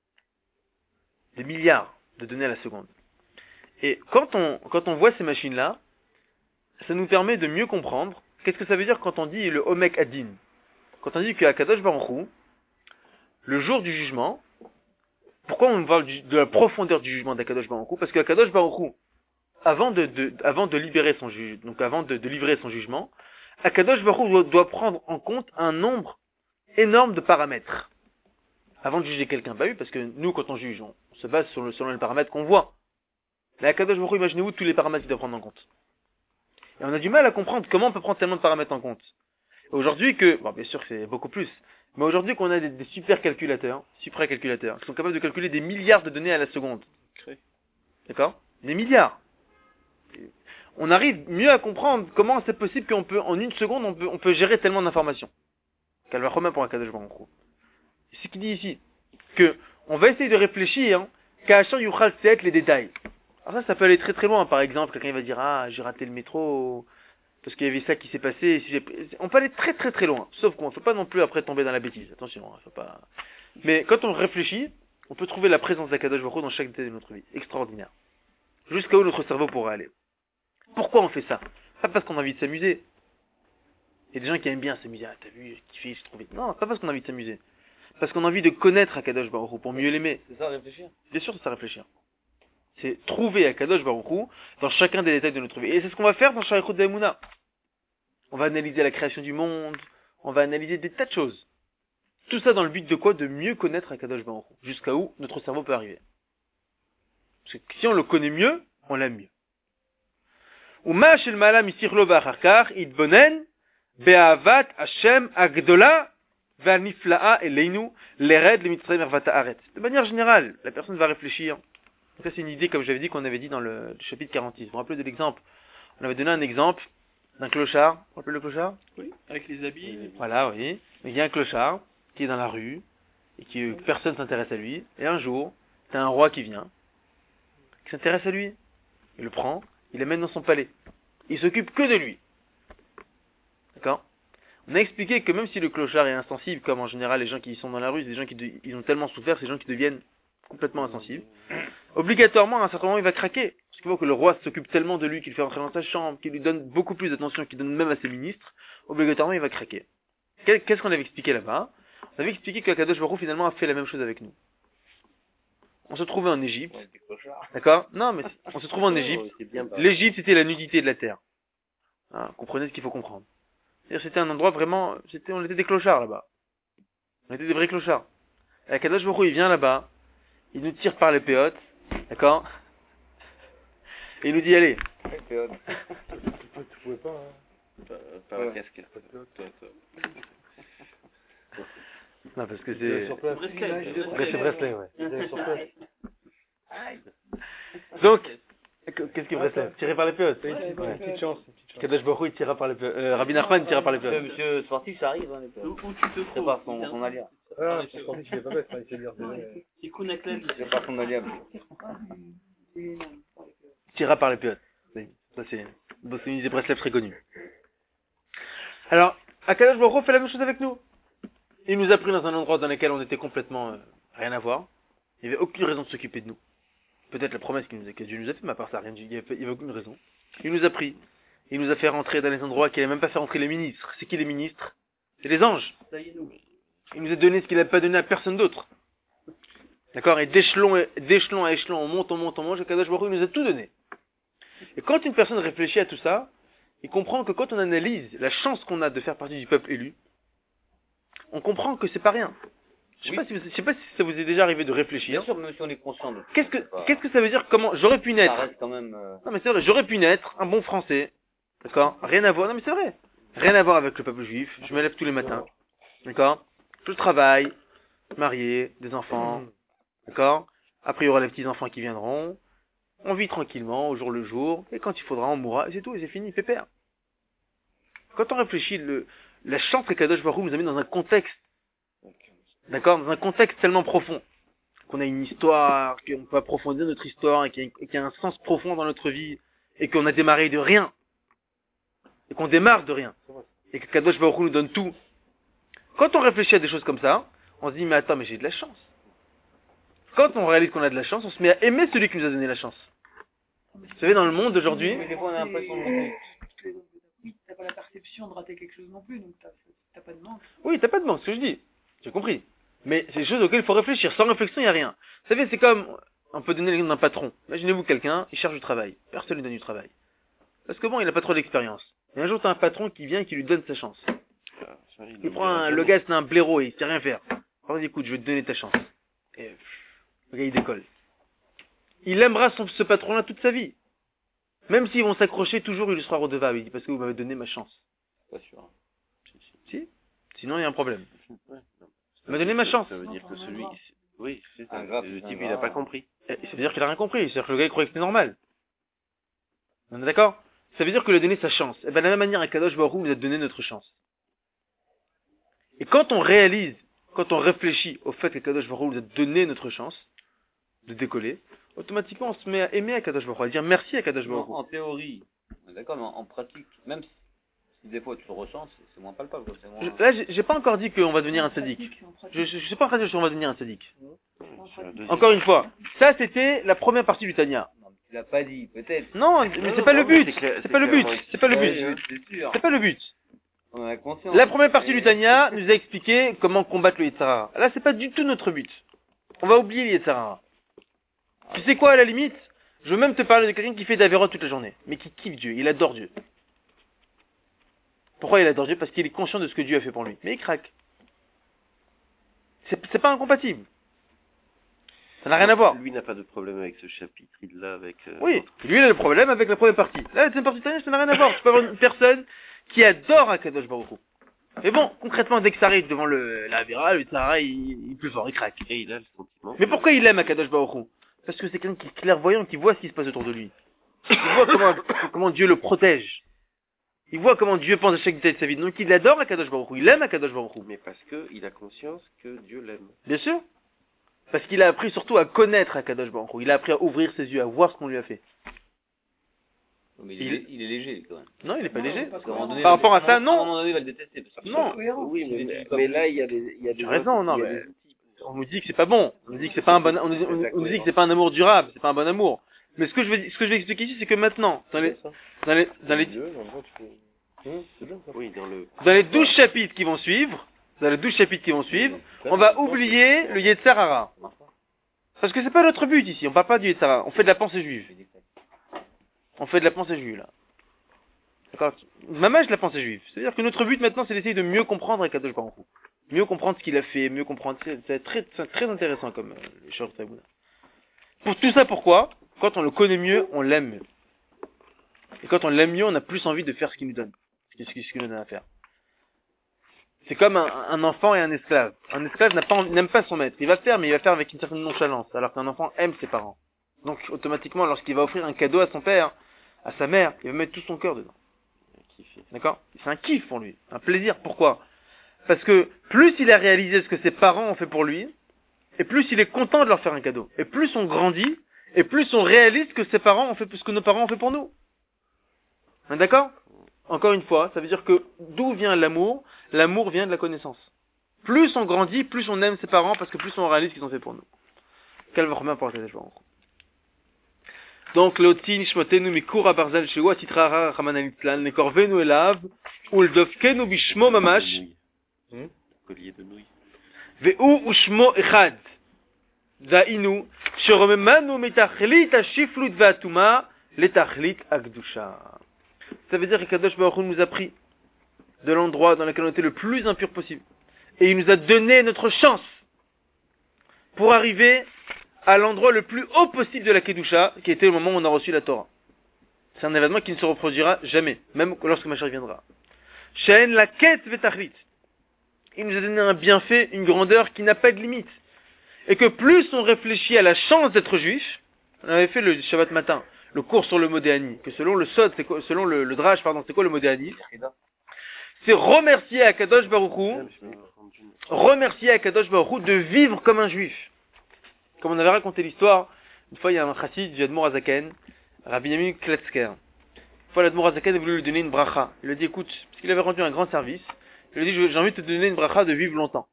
Des milliards de données à la seconde. Et quand on, quand on voit ces machines-là, ça nous permet de mieux comprendre qu'est-ce que ça veut dire quand on dit le Omek Adin. Quand on dit qu'Akadosh Baruch Hu, le jour du jugement, pourquoi on parle du, de la profondeur du jugement d'Akadosh Baruch Hu? Parce qu'Akadosh Baruch Hu, avant de, de, avant de libérer son juge, donc avant de, de livrer son jugement, Akadosh Baruch Hu doit, doit prendre en compte un nombre énorme de paramètres. Avant de juger quelqu'un. Bah oui, parce que nous, quand on juge, on, on se base sur le, selon les paramètres qu'on voit. Mais Akadosh Baruch Hu, imaginez-vous tous les paramètres qu'il doit prendre en compte. Et on a du mal à comprendre comment on peut prendre tellement de paramètres en compte. Et aujourd'hui que, bon, bien sûr que c'est beaucoup plus, mais aujourd'hui qu'on a des, des supercalculateurs, supracalculateurs, qui sont capables de calculer des milliards de données à la seconde. D'accord? Des milliards. On arrive mieux à comprendre comment c'est possible qu'on peut, en une seconde, on peut, on peut gérer tellement d'informations. Calva Romain pour Akadosh Baruch Hu. C'est ce qu'il dit ici. Que, on va essayer de réfléchir, qu'Achar Yuchal Tset les détails. Alors ça, ça peut aller très très loin. Par exemple, quelqu'un va dire, ah, j'ai raté le métro, parce qu'il y avait ça qui s'est passé. Si j'ai... On peut aller très très très loin. Sauf qu'on ne faut pas non plus après tomber dans la bêtise. Attention, hein, faut pas... Mais quand on réfléchit, on peut trouver la présence d'Akadosh Baruch Hu dans chaque détail de notre vie. Extraordinaire. Jusqu'à où notre cerveau pourra aller. Pourquoi on fait ça? Pas parce qu'on a envie de s'amuser. Il y a des gens qui aiment bien s'amuser. Ah, t'as vu, kiffer, j'ai trouvé. Non, pas parce qu'on a envie de s'amuser. Parce qu'on a envie de connaître Akadosh Baruch Hu pour mieux l'aimer. C'est ça, réfléchir. Bien sûr, c'est ça réfléchir. C'est trouver Akadosh Baruch Hu dans chacun des détails de notre vie. Et c'est ce qu'on va faire dans Sharichut De'Emunah. On va analyser la création du monde. On va analyser des tas de choses. Tout ça dans le but de quoi? De mieux connaître Akadosh Baruch Hu. Jusqu'à où notre cerveau peut arriver. Parce que si on le connaît mieux, on l'aime mieux. Uma shel ma'ala misirlo v'acharkar itbonen be'avat Hashem agdola ve'anifla'a eleinu lered lemitzrayim ervat haaretz. De manière générale, la personne va réfléchir. Donc ça c'est une idée, comme j'avais dit, qu'on avait dit dans le, le chapitre quarante-six. Vous vous rappelez de l'exemple? On avait donné un exemple d'un clochard. Vous vous rappelez le clochard? Oui, avec les habits. Voilà, oui. Il y a un clochard qui est dans la rue et qui personne s'intéresse à lui. Et un jour, t'as un roi qui vient, qui s'intéresse à lui. Il le prend, il l'amène dans son palais. Il s'occupe que de lui. D'accord? On a expliqué que même si le clochard est insensible, comme en général les gens qui sont dans la rue, c'est des gens qui de- ils ont tellement souffert, c'est des gens qui deviennent complètement insensibles. Obligatoirement, à un certain moment, il va craquer. Parce qu'il faut que le roi s'occupe tellement de lui, qu'il le fait rentrer dans sa chambre, qu'il lui donne beaucoup plus d'attention, qu'il donne même à ses ministres. Obligatoirement, il va craquer. Quel- Qu'est-ce qu'on avait expliqué là-bas? On avait expliqué que Kadosh Baruch Hu, finalement, a fait la même chose avec nous. On se trouvait en Égypte. D'accord? Non, mais on se trouvait en Égypte. Oh, c'est bien bas. L'Égypte, c'était la nudité de la terre. Hein, comprenez ce qu'il faut comprendre. C'est-à-dire, c'était un endroit vraiment, c'était, on était des clochards là-bas. On était des vrais clochards. Et Kadosh Baruch Hu, il vient là-bas, il nous tire par les péotes, d'accord? Et il nous dit, allez. Tu pouvais pas, hein. Pas, pas la casquette. Non, parce que C'était c'est, sur place. Breslev. ouais, c'est Breslev, ouais. C'était sur place. Donc, qu'est-ce qui est Breslev? Tiré par les péotes. Une petite- une petite chance. une petite chance. Kadosh Baruch Hu, il tira par les péotes. Euh, Rabbi Nachman, il tira par les Monsieur, péotes. monsieur sportif, ça arrive, hein, les Où, pères. où tu te trouves? Prépare son, son alliance. Ah, c'est sportif, il est pas bête, hein, il sait lire des- C'est Kounaklavi. Prépare son alliance. Et non. Tira par les péotes. Oui, ça c'est, bon, c'est une idée Breslev très connue. Alors, Akadosh Baruch Hu fait la même chose avec nous. Il nous a pris dans un endroit dans lequel on était complètement euh, rien à voir. Il n'y avait aucune raison de s'occuper de nous. Peut-être la promesse qu'il nous a, que Dieu nous a fait, mais à part ça, rien, il n'y avait, il y avait aucune raison. Il nous a pris. Il nous a fait rentrer dans les endroits qu'il n'a même pas fait rentrer les ministres. C'est qui les ministres? C'est les anges. Ça y est, nous. Il nous a donné ce qu'il n'a pas donné à personne d'autre. D'accord? Et d'échelon, à- d'échelon à échelon, on monte, on monte, on monte, et Kadosh Baruch Hu nous a tout donné. Et quand une personne réfléchit à tout ça, il comprend que quand on analyse la chance qu'on a de faire partie du peuple élu, on comprend que c'est pas rien. Je sais Oui. pas si vous- je sais pas si ça vous est déjà arrivé de Bien réfléchir. sûr, même si on est conscient de Qu'est-ce que, c'est pas- qu'est-ce que ça veut dire? Comment, j'aurais pu ça naître. reste quand même. euh, Non mais c'est vrai, j'aurais pu naître un bon français. D'accord? Rien à voir. Non mais c'est vrai. Rien à voir avec le peuple juif. Je me lève tous les matins. D'accord? Je travaille, marié, des enfants. D'accord? Après il y aura les petits enfants qui viendront. On vit tranquillement au jour le jour. Et quand il faudra, on mourra. Et c'est tout. Et c'est fini. Pépère. Quand on réfléchit, le, la chance que Kadosh Baruch Hu nous amène dans un contexte. D'accord? Dans un contexte tellement profond. Qu'on a une histoire, qu'on peut approfondir notre histoire et qu'il y a, et qu'il y a un sens profond dans notre vie. Et qu'on a démarré de rien. Et qu'on démarre de rien. Et que Kadosh Baruch Hu nous donne tout. Quand on réfléchit à des choses comme ça, on se dit, mais attends, mais j'ai de la chance. Quand on réalise qu'on a de la chance, on se met à aimer celui qui nous a donné la chance. Vous savez, dans le monde d'aujourd'hui, Mais des fois, on a l'impression C'est- Oui, t'as pas la perception de rater quelque chose non plus, donc t'as t'as pas de manque. oui, t'as pas de manque, ce que je dis. J'ai compris. Mais c'est des choses auxquelles il faut réfléchir. Sans réflexion, il n'y a rien. Vous savez, c'est comme, on peut donner l'exemple d'un patron. Imaginez-vous quelqu'un, il cherche du travail. Personne ne lui donne du travail. Parce que bon, il n'a pas trop d'expérience. Et un jour, t'as un patron qui vient et qui lui donne sa chance. Ça arrive, Il mais prend un, le gars, c'est un blaireau et il sait rien faire. Alors, il dit, écoute, je vais te donner ta chance. Et pff, le gars, il décolle. Il aimera son, ce patron-là toute sa vie. Même s'ils vont s'accrocher, toujours il lui sera redevable. Il dit, parce que vous m'avez donné ma chance. pas sûr. Si? Sinon, il y a un problème. Ouais, non. Il m'a donné ma chance. Ça veut dire que celui, oui, c'est ça. Un grave, Le c'est type, un il a grave. pas compris. Et ça veut dire qu'il a rien compris. C'est-à-dire que le gars, il croyait que c'était normal. On est d'accord? Ça veut dire qu'il a donné sa chance. Et ben, de la même manière, à Kadosh Baruch Hu nous a donné notre chance. Et quand on réalise, quand on réfléchit au fait que Kadosh Baruch Hu nous a donné notre chance de décoller, automatiquement, on se met à aimer à Kadosh Baruch Hu, à dire merci à Kadosh Baruch Hu. En, en théorie, on est d'accord, mais en, en pratique, même si, si des fois tu le ressens, c'est c'est moins palpable. C'est moins... Je- Là, j'ai j'ai pas encore dit qu'on va devenir un sadique. En pratique, Je, je, je suis pas en train de dire qu'on va devenir un sadique. en Sur la pratique. deuxième. Encore une fois, ça c'était la première partie du Tanya. Non, mais tu l'as pas dit, peut-être. Non, mais c'est pas le non, mais but. c'est clair- C'est c'est pas le but. clairement C'est pas le Ouais, but. je- C'est sûr. C'est pas le but. On en a conscience. La première partie du Mais- Tanya nous a expliqué comment combattre le Yetzirah. Là, c'est pas du tout notre but. On va oublier le Yetzirah. Tu sais quoi, à la limite, je veux même te parler de quelqu'un qui fait d'Averot toute la journée, mais qui kiffe Dieu, il adore Dieu. Pourquoi il adore Dieu? Parce qu'il est conscient de ce que Dieu a fait pour lui. Mais il craque. C'est c'est pas incompatible. Ça n'a rien à voir. Lui n'a pas de problème avec ce chapitre, il l'a avec... euh, Oui, lui il a le problème avec la première partie. Là, la deuxième partie du Tanya, ça n'a rien à voir. Tu peux avoir une personne qui adore Akadosh Baruch Hu. Mais bon, concrètement, dès que ça arrive devant le, la Avera, le Tzara, il, il est plus fort, il craque. Et il a le sentiment... Mais pourquoi il aime Akadosh Baruch Hu? Parce que c'est quelqu'un qui est clairvoyant, qui voit ce qui se passe autour de lui. Il voit comment, comment Dieu le protège. Il voit comment Dieu pense à chaque détail de sa vie. Donc il adore Akadosh Baruch Hu, il aime Akadosh Baruch Hu. Mais parce que il a conscience que Dieu l'aime. Bien sûr. Parce qu'il a appris surtout à connaître Akadosh Baruch Hu. Il a appris à ouvrir ses yeux, à voir ce qu'on lui a fait. Mais il, est, il est léger, quand même. Non, il est pas Non, léger. pas Parce qu'à un moment donné, Par rapport à ça, À un non. moment donné, il va le détester. Parce que Non. Cohérent. Oui, Il mais, est mais là, il y a des... Il y a des Tu as raison, non, il y a mais- des outils. On nous dit que c'est pas bon. On nous dit que c'est pas un bon, on nous dit, on nous- on nous dit que c'est pas un amour durable, c'est pas un bon amour. Mais ce que je veux, ce que je vais expliquer ici, c'est que maintenant, dans les, ça. dans les, dans les, Dieu, dans le fond, tu peux- Hum, c'est bien ça. Oui, dans le... dans les douze chapitres qui vont suivre, dans les douze chapitres qui vont suivre, on va oublier le Yetzer Hara. Parce que c'est pas notre but ici, on parle pas du Yetzer Hara, on fait de la pensée juive. On fait de la pensée juive, là. D'accord? Mamage de la pensée juive. C'est-à-dire que notre but maintenant, c'est d'essayer de mieux comprendre Akadosh Baruch Hu. Mieux comprendre ce qu'il a fait, mieux comprendre, c'est, c'est très, c'est très intéressant comme, euh, le Shor Tzavuna. Pour tout ça, pourquoi? Quand on le connaît mieux, on l'aime mieux. Et quand on l'aime mieux, on a plus envie de faire ce qu'il nous donne. Ce qu'il ce qu'il nous donne à faire. C'est comme un, un enfant et un esclave. Un esclave n'a pas, n'aime pas son maître. Il va faire, mais il va faire avec une certaine nonchalance. Alors qu'un enfant aime ses parents. Donc, automatiquement, lorsqu'il va offrir un cadeau à son père, à sa mère, il va mettre tout son cœur dedans. D'accord? C'est un kiff pour lui. Un plaisir. Pourquoi? Parce que plus il a réalisé ce que ses parents ont fait pour lui, et plus il est content de leur faire un cadeau. Et plus on grandit, et plus on réalise que ses parents ont fait ce que nos parents ont fait pour nous. D'accord? Encore une fois, ça veut dire que d'où vient l'amour? L'amour vient de la connaissance. Plus on grandit, plus on aime ses parents, parce que plus on réalise ce qu'ils ont fait pour nous. Quel va remettre pour la Donc, l'otin shmotenu mikura barzal shewa titrara ramananit plan, le korvenu elav, ou le dofkenu bishmo mamash, Hmm? Collier de nouilles. ve'u ushmo echad. Da'inu, shoromemanu metachlit ashiflut ve'atuma, letachlit akdusha. Ça veut dire que Kadosh Baruch Hu nous a pris de l'endroit dans lequel on était le plus impur possible. Et il nous a donné notre chance pour arriver à l'endroit le plus haut possible de la Kedusha, qui était le moment où on a reçu la Torah. C'est un événement qui ne se reproduira jamais, même lorsque Mashiach viendra. She'en la ket vetachlit. Il nous a donné un bienfait, une grandeur qui n'a pas de limite. Et que plus on réfléchit à la chance d'être juif, on avait fait le Shabbat matin, le cours sur le Modéani, que selon le Sod, c'est quoi, selon le, le Drach, pardon, c'est quoi le Modéani? C'est remercier à Kadosh Baruch Hu, remercier à Kadosh Baruch Hu de vivre comme un juif. Comme on avait raconté l'histoire, une fois il y a un chassid du Admor Azaken, Rabbi Yamin Kletzker. Une fois l'Admor Azaken a voulu lui donner une bracha. Il lui a dit, écoute, parce qu'il avait rendu un grand service, il lui a dit, j'ai envie de te donner une bracha de vivre longtemps.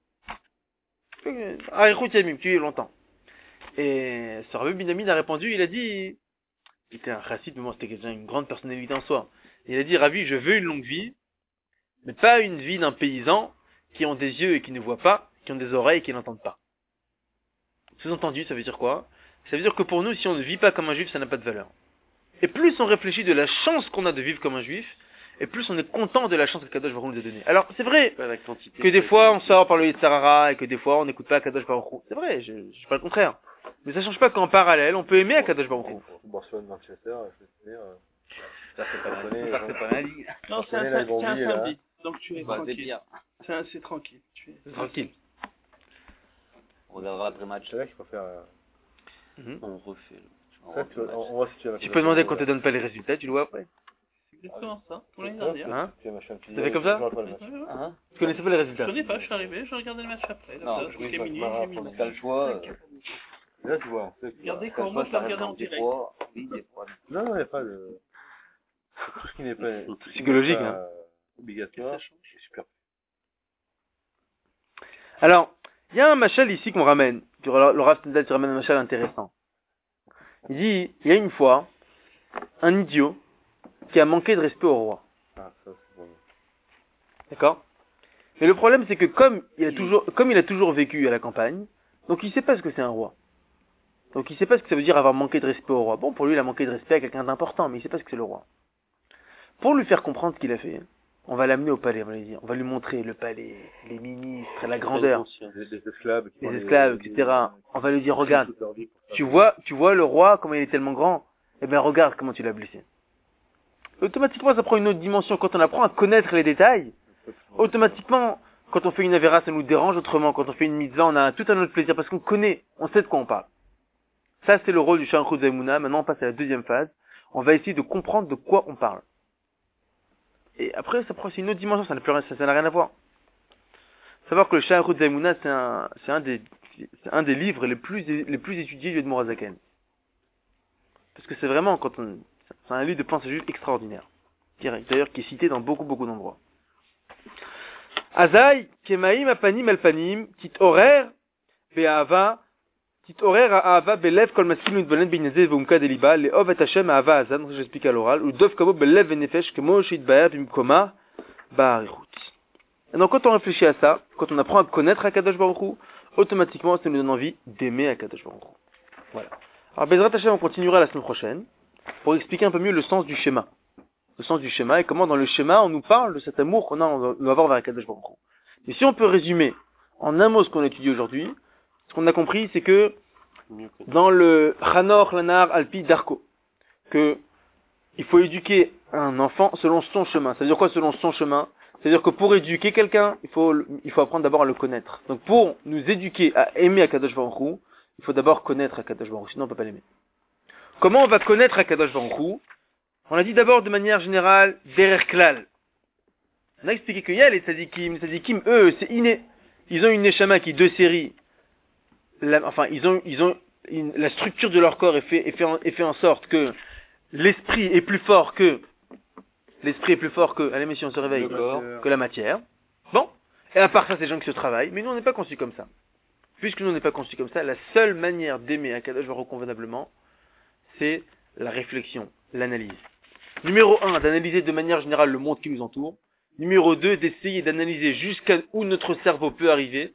Ah, écoute Yamim, tu vis longtemps. Et ce Rabbi Binyamin a répondu, il a dit, il était un chassid, mais moi c'était déjà une grande personnalité en soi. Il a dit, Rabbi, je veux une longue vie, mais pas une vie d'un paysan qui ont des yeux et qui ne voient pas, qui ont des oreilles et qui n'entendent pas. Sous-entendu, ça veut dire quoi? Ça veut dire que pour nous, si on ne vit pas comme un juif, ça n'a pas de valeur. Et plus on réfléchit de la chance qu'on a de vivre comme un juif, et plus on est content de la chance que Kadosh Baruch Hu nous a donnée. Alors, c'est vrai que des fois on sort par le Yetzer Hara et que des fois on n'écoute pas Kadosh Baruch Hu. C'est vrai, je ne dis pas le contraire. Mais ça change pas qu'en parallèle, on peut aimer Kadosh Baruch Hu. Barcelone, Manchester, je veux dire. euh, Ça, c'est pas On la, connaît, ça, hein. c'est pas la ligue. Non, c'est un, connaît la c'est un Gambie, là. samedi. Donc tu es Bah, c'est tranquille. bien. C'est un- c'est tranquille. Tu es... Tranquille. On regardera l'après-match. C'est vrai qu'il faut faire. euh, Mhm. On refait. On ça, refait tu le vas- match. on, on voit si tu vas Tu peux demander qu'on te donne pas les résultats, tu le vois après. C'est exactement ça. Pour l'année dernière. Hein? Tu vas machin, tu Ça fait comme ça? je vois pas le match. Ouais, ouais. Hein? Tu connaissais pas les Je résultats? connais pas, je suis arrivé, j'ai regardé le match après. Non, Là, je jusqu'à vais minuit, pas j'ai mis marathon. le- T'as le choix. euh, Là, tu vois. c'est- Regardez t'as quand le moi choix, je l'ai ça regardé en reste des direct. fois. Oui, des fois. Non, non, il n'y a pas de. Tout ce qui n'est pas. Psychologique, pas, hein. euh, Obligatoire. Ça change. C'est super. Alors, il y a un machal ici qu'on ramène. Tu- Le Rav Tendal, tu ramènes un machal intéressant. Il dit, il y a une fois, un idiot qui a manqué de respect au roi. Ah, ça, c'est bon. D'accord? Mais le problème, c'est que comme il a toujours, comme il a toujours vécu à la campagne, donc il sait pas ce que c'est un roi. Donc il sait pas ce que ça veut dire avoir manqué de respect au roi. Bon, pour lui, il a manqué de respect à quelqu'un d'important, mais il sait pas ce que c'est le roi. Pour lui faire comprendre ce qu'il a fait, On va l'amener au palais, on va lui dire, on va lui montrer le palais, les ministres, la grandeur, Les, les esclaves, qui les font esclaves, les- et cetera. On va lui dire, regarde, toute leur vie pour ça. tu vois, tu vois le roi, comment il est tellement grand? Eh bien, regarde comment tu l'as blessé. Automatiquement, ça prend une autre dimension. Quand on apprend à connaître les détails, automatiquement, quand on fait une avéra, ça nous dérange autrement. Quand on fait une mitzvah, on a tout un autre plaisir parce qu'on connaît, on sait de quoi on parle. Ça, c'est le rôle du Sha'ar Zaymuna. Maintenant, on passe à la deuxième phase. On va essayer de comprendre de quoi on parle. Et après, ça prend aussi une autre dimension. Ça n'a plus rien, ça, ça n'a rien à voir. Savoir que le Sha'ar Zaymuna, c'est un, c'est un des, c'est un des livres les plus, les plus étudiés du Edmor Hazaken. Parce que c'est vraiment, quand on, c'est un livre de pensée juive extraordinaire. D'ailleurs, qui est cité dans beaucoup, beaucoup d'endroits. Azaï, Kemaim, Apanim, Alpanim, Tit Horaire, Be'ava, Tit Horaire, Ava, Belev, Kol Maskim, Udvalen, Binezé, Vumka, Deliba, Leov, et Hashem, Ava, Azan, j'explique à l'oral, ou Dov, Kabo, Belev, Venefesh, Kemo, Shit, Baer, Bimkoma, Ba'arichut. Et donc, quand on réfléchit à ça, quand on apprend à connaître Akadosh Baruch Hu, automatiquement, ça nous donne envie d'aimer Akadosh Baruch Hu. Voilà. Alors, Bezrat Hashem, on continuera la semaine prochaine, pour expliquer un peu mieux le sens du schéma. Le sens du schéma et comment dans le schéma on nous parle de cet amour qu'on a, on doit avoir vers Akadosh Baruch Hu. Mais si on peut résumer en un mot ce qu'on étudie aujourd'hui, ce qu'on a compris c'est que dans le Chanor Lanar Alpi Darko, que il faut éduquer un enfant selon son chemin. Ça veut dire quoi selon son chemin? C'est-à-dire que pour éduquer quelqu'un, il faut, il faut apprendre d'abord à le connaître. Donc pour nous éduquer à aimer Akadosh Baruch Hu, il faut d'abord connaître Akadosh Baruch Hu, sinon on peut pas l'aimer. Comment on va connaître Akadosh Baruch Hu? On a dit d'abord de manière générale, Derer Klal. On a expliqué qu'il y a les tzadikim. Les tzadikim, eux, c'est inné. Ils ont une neshama qui est deux séries. La, enfin, ils ont, ils ont une, la structure de leur corps est fait, est fait, en, est fait en sorte que l'esprit est plus fort que, l'esprit est plus fort que, allez messieurs, on se réveille, que la matière. Bon. Et à part ça, c'est des gens qui se travaillent. Mais nous, on n'est pas conçus comme ça. Puisque nous, on n'est pas conçus comme ça, la seule manière d'aimer Akadosh Baruch Hu convenablement, c'est la réflexion, l'analyse. Numéro un, d'analyser de manière générale le monde qui nous entoure. Numéro deux, d'essayer d'analyser jusqu'à où notre cerveau peut arriver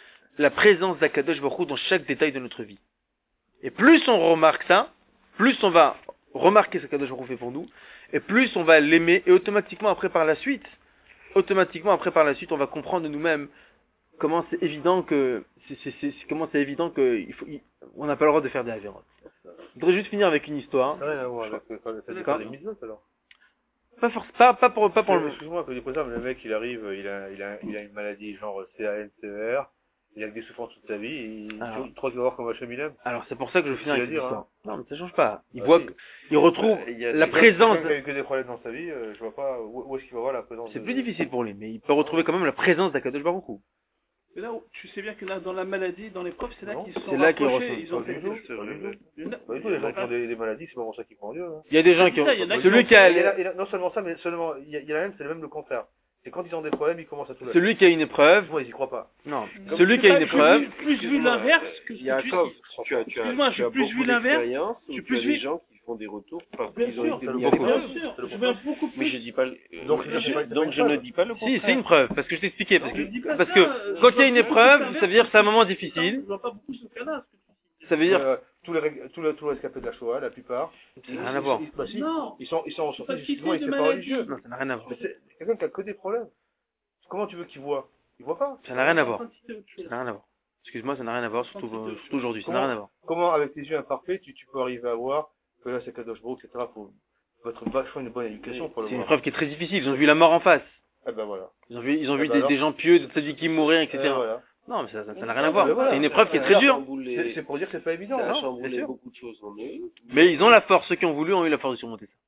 la présence d'Akadosh Baruch Hu dans chaque détail de notre vie. Et plus on remarque ça, plus on va remarquer ce qu'Akadosh Baruch Hu fait pour nous, et plus on va l'aimer, et automatiquement après par la suite, automatiquement après par la suite, on va comprendre de nous-mêmes comment c'est évident que, c'est, c'est, c'est, comment c'est évident que il faut, il, on n'a pas le droit de faire des avérotes. Je voudrais juste finir avec une histoire. Ça n'a rien à voir avec ça dépend des mitzvot alors. Pas forcément, pas, pas pour, pas pour le. Excuse-moi, que par exemple, le mec il arrive, il a, il a, il a une maladie genre C A N C E R, il a des souffrances toute sa vie, et il, Alors. tu crois qu'il va voir comme Hachem il aime. Alors c'est pour ça que je veux finir Tu avec vas cette dire, histoire. hein. Non, mais ça change pas. Il Ah, voit, si. que- il retrouve Il y a la des- présence. Quelqu'un qui a eu que des problèmes dans sa vie, euh, je vois pas où, où est-ce qu'il va voir la présence. C'est de- plus difficile pour lui, mais il peut retrouver quand même la présence d'Akadosh Baruch Hu. Mais là, où- tu sais bien que là, dans la maladie, dans l'épreuve, c'est là Non, qu'ils se sont c'est là qu'ils rapprochés, ressentent. ils ont Pas du fait tout, des- pas du tout. Une- Pas du tout, les gens qui ont des, des maladies, c'est pas pour ça qu'ils croient en Dieu. Hein. Il y a des gens qui ont, Il y en a qui celui ont- qui a, Et là- et là, non seulement ça, mais seulement, il y a, il y a la même, c'est le même le contraire. C'est quand ils ont des problèmes, ils commencent à tout lâcher. celui qui a une épreuve, Moi, ils y croient pas. non, Comme celui j'ai qui a pas- une j'ai épreuve, vu- plus vu l'inverse que ce que tu Yaakov, dis. tu as, tu as, Excuse-moi, tu j'ai as plus beaucoup vu l'inverse, d'expérience, j'ai où plus tu as vu- des gens qui font des retours parce Bien qu'ils ont sûr, été c'est le mis à beaucoup. l'épreuve. Bien sûr, c'est le je vois beaucoup Mais plus. je dis pas, Donc, donc, c'est- c'est pas- c'est donc pas je une ne preuve. dis pas le si, contraire. c'est une preuve, parce que je t'expliquais, parce Non, que, je dis pas parce ça, que euh, quand je il y a une vois épreuve, plus ça veut dire que c'est un moment l'inverse. difficile, Je vois pas beaucoup ce cas-là. ce que tu dis. ça veut dire, Euh, tous les, rég- tous les, tous les rescapés de la Shoah, la plupart. ça n'a rien à voir. Ils, bah, si, Non. ils sont, ils sont, Faut pas ils, citer souvent, ils de sont pas maladie. religieux. Non, ça n'a rien à voir. Mais c'est c'est quelqu'un qui a que des problèmes. Comment tu veux qu'il voit? Il voit pas. Ça n'a rien à Je suis en voir. train de citer autre chose. Ça n'a rien à voir. Excuse-moi, ça n'a rien à voir, surtout, euh, surtout aujourd'hui, ça n'a Comment- rien à voir. Comment, avec tes yeux imparfaits, tu, tu peux arriver à voir que là, c'est Kadosh Baruch, et cetera. Faut, faut être vachement une bonne éducation pour le C'est une voir. preuve qui est très difficile, ils ont vu la mort en face. Ah ben voilà. Ils ont vu, ils ont Eh vu ben des, alors. des gens pieux, des tzadikim mourir, et cetera. Euh, voilà. Non, mais ça, ça ça n'a rien à voir. Ben voilà. C'est une épreuve qui est Ça très a dure. chamboulé- C'est c'est pour dire que c'est pas évident. Ça a hein, chamboulé bien sûr. beaucoup de choses en eux. Mais ils ont la force, ceux qui ont voulu ont eu la force de surmonter ça.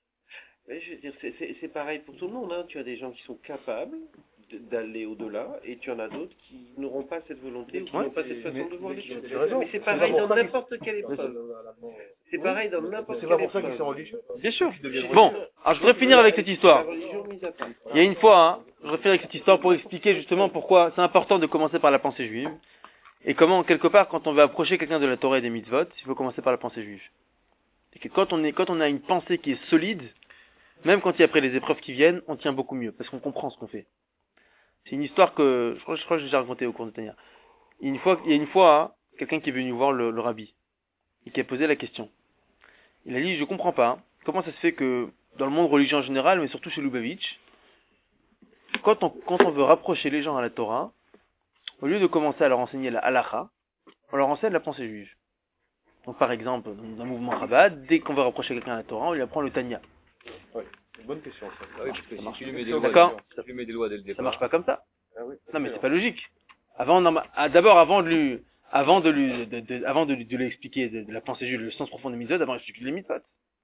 Mais je veux dire, c'est- c'est c'est pareil pour tout le monde. Hein. Tu as des gens qui sont capables de- d'aller au-delà, et tu en as d'autres qui n'auront pas cette volonté, ou qui Ouais. n'ont pas cette façon Mais- de voir mais les tu- choses. tu as raison. Mais c'est C'est pareil pas dans pour ça qu'ils- n'importe quelle épreuve. C'est pareil dans n'importe C'est quelle pas pour ça qu'ils épreuve. sont religieux. Bien sûr. Qu'ils deviennent Bon, religieux. alors je voudrais finir avec cette histoire. La religion mise à part. Il y a une fois, hein, je voudrais finir avec cette histoire pour expliquer justement pourquoi c'est important de commencer par la pensée juive, et comment, quelque part, quand on veut approcher quelqu'un de la Torah et des mitzvot, il faut commencer par la pensée juive. Et que quand on est, quand on a une pensée qui est solide, même quand il y a après les épreuves qui viennent, on tient beaucoup mieux, parce qu'on comprend ce qu'on fait. C'est une histoire que, je crois, je crois que j'ai déjà raconté au cours de Tania. Il y a une fois, il y a une fois, hein, quelqu'un qui est venu voir le, le rabbi, et qui a posé la question. Il a dit, je comprends pas, hein, comment ça se fait que, dans le monde religieux en général, mais surtout chez Lubavitch, quand on, quand on veut rapprocher les gens à la Torah, au lieu de commencer à leur enseigner la halacha, on leur enseigne la pensée juive. Donc par exemple, dans un mouvement Chabad, dès qu'on veut rapprocher quelqu'un à la Torah, on lui apprend le Tanya. Ouais, c'est une bonne question, ça. Ah oui, parce que Ça si marche. tu lui mets des D'accord. lois, si tu lui mets des lois dès le Ça départ. marche pas comme ça. Ah oui. Non mais c'est pas logique. Avant, norma- ah, d'abord avant de lui, avant de lui, de, de- avant de lui, de lui expliquer de, de la pensée juive, le sens profond des mitzvot, avant d'expliquer les mitzvot.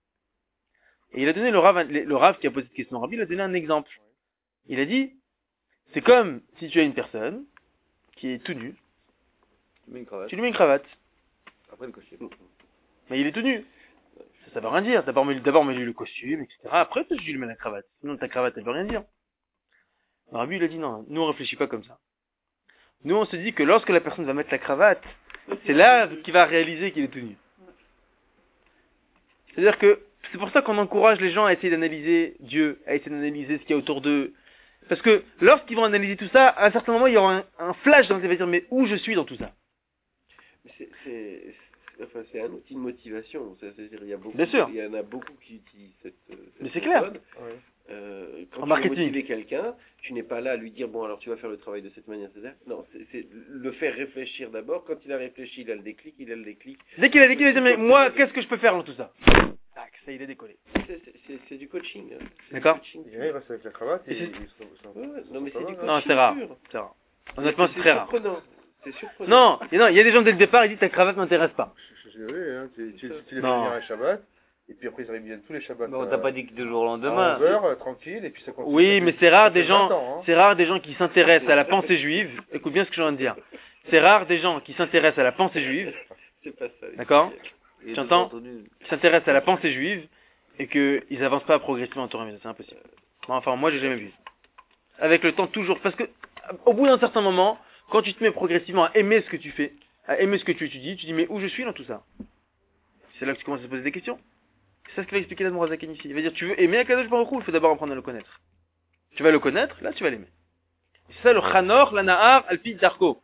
Et il a donné le Rav, le Rav qui a posé cette question au Rabbi, il a donné un exemple. Il a dit, c'est comme si tu as une personne qui est tout nu, Tu mets une cravate. tu lui mets une cravate, Après le costume. mais il est tout nu. Ça, ça veut rien dire. D'abord, mets, d'abord mets-lui le costume, et cetera. Après, tu lui mets la cravate. Sinon, ta cravate, elle veut rien dire. Le Rabbi, il a dit non, nous on réfléchit pas comme ça. Nous, on se dit que lorsque la personne va mettre la cravate, c'est là qu'il va réaliser qu'il est tout nu. C'est-à-dire que c'est pour ça qu'on encourage les gens à essayer d'analyser Dieu, à essayer d'analyser ce qu'il y a autour d'eux. Parce que lorsqu'ils vont analyser tout ça, à un certain moment, il y aura un, un flash dans le va dire mais où je suis dans tout ça. Mais c'est, c'est, c'est- enfin, c'est un outil de motivation. C'est- C'est-à-dire, il y a beaucoup, Bien sûr. il y en a beaucoup qui utilisent cette, euh, cette Mais c'est clair. méthode. Ouais. Euh, quand En tu marketing. veux motiver quelqu'un, tu n'es pas là à lui dire bon alors tu vas faire le travail de cette manière, c'est-à-dire non, c'est, c'est le faire réfléchir d'abord. Quand il a réfléchi, il a le déclic, il a le déclic. Dès qu'il a dit qu'il va dire mais moi, qu'est-ce que je peux faire dans tout ça? Tac, ça il est décollé. C'est, c'est, c'est, c'est du coaching. hein. C'est D'accord. du coaching. Et là, il reste avec la cravate et Et c'est- ils sont, ils sont- Ouais, ouais, non mais Ça c'est va, du hein. coaching Non, c'est rare. pur. C'est rare. Honnêtement, c'est très rare. surprenant. C'est surprenant. Non, et non, il y a des gens dès le départ, ils disent ta cravate m'intéresse pas. Je suis désolé, hein, tu, tu, tu les fais Non. venir un Shabbat, et puis après ils arrivent bien tous les Shabbats. Mais on t'a euh, pas dit que du jour au à lendemain. onze heures, euh, tranquille, et puis ça continue. Oui, ça mais fait- c'est rare ça des fait gens, vingt ans, hein. c'est rare des gens qui s'intéressent à la pensée juive. Écoute bien ce que je viens de dire. C'est rare des gens qui s'intéressent à la pensée juive, C'est pas ça. d'accord? Et Tu entends tout entendu. Qui s'intéressent à la pensée juive et qu'ils avancent pas progressivement en Torah, mais c'est impossible. Bon, enfin, moi, j'ai jamais vu. Avec le temps, toujours, parce que, au bout d'un certain moment, quand tu te mets progressivement à aimer ce que tu fais, à aimer ce que tu étudies, tu dis, mais où je suis dans tout ça? C'est là que tu commences à te poser des questions. C'est ça ce qu'il va expliquer l'Admor Hazaken ici. Il va dire, tu veux aimer Akadosh Baruch Hu, il faut d'abord apprendre à le connaître. Tu vas le connaître, là, tu vas l'aimer. C'est ça le Chanor, la Nahar, Alpi, Darko.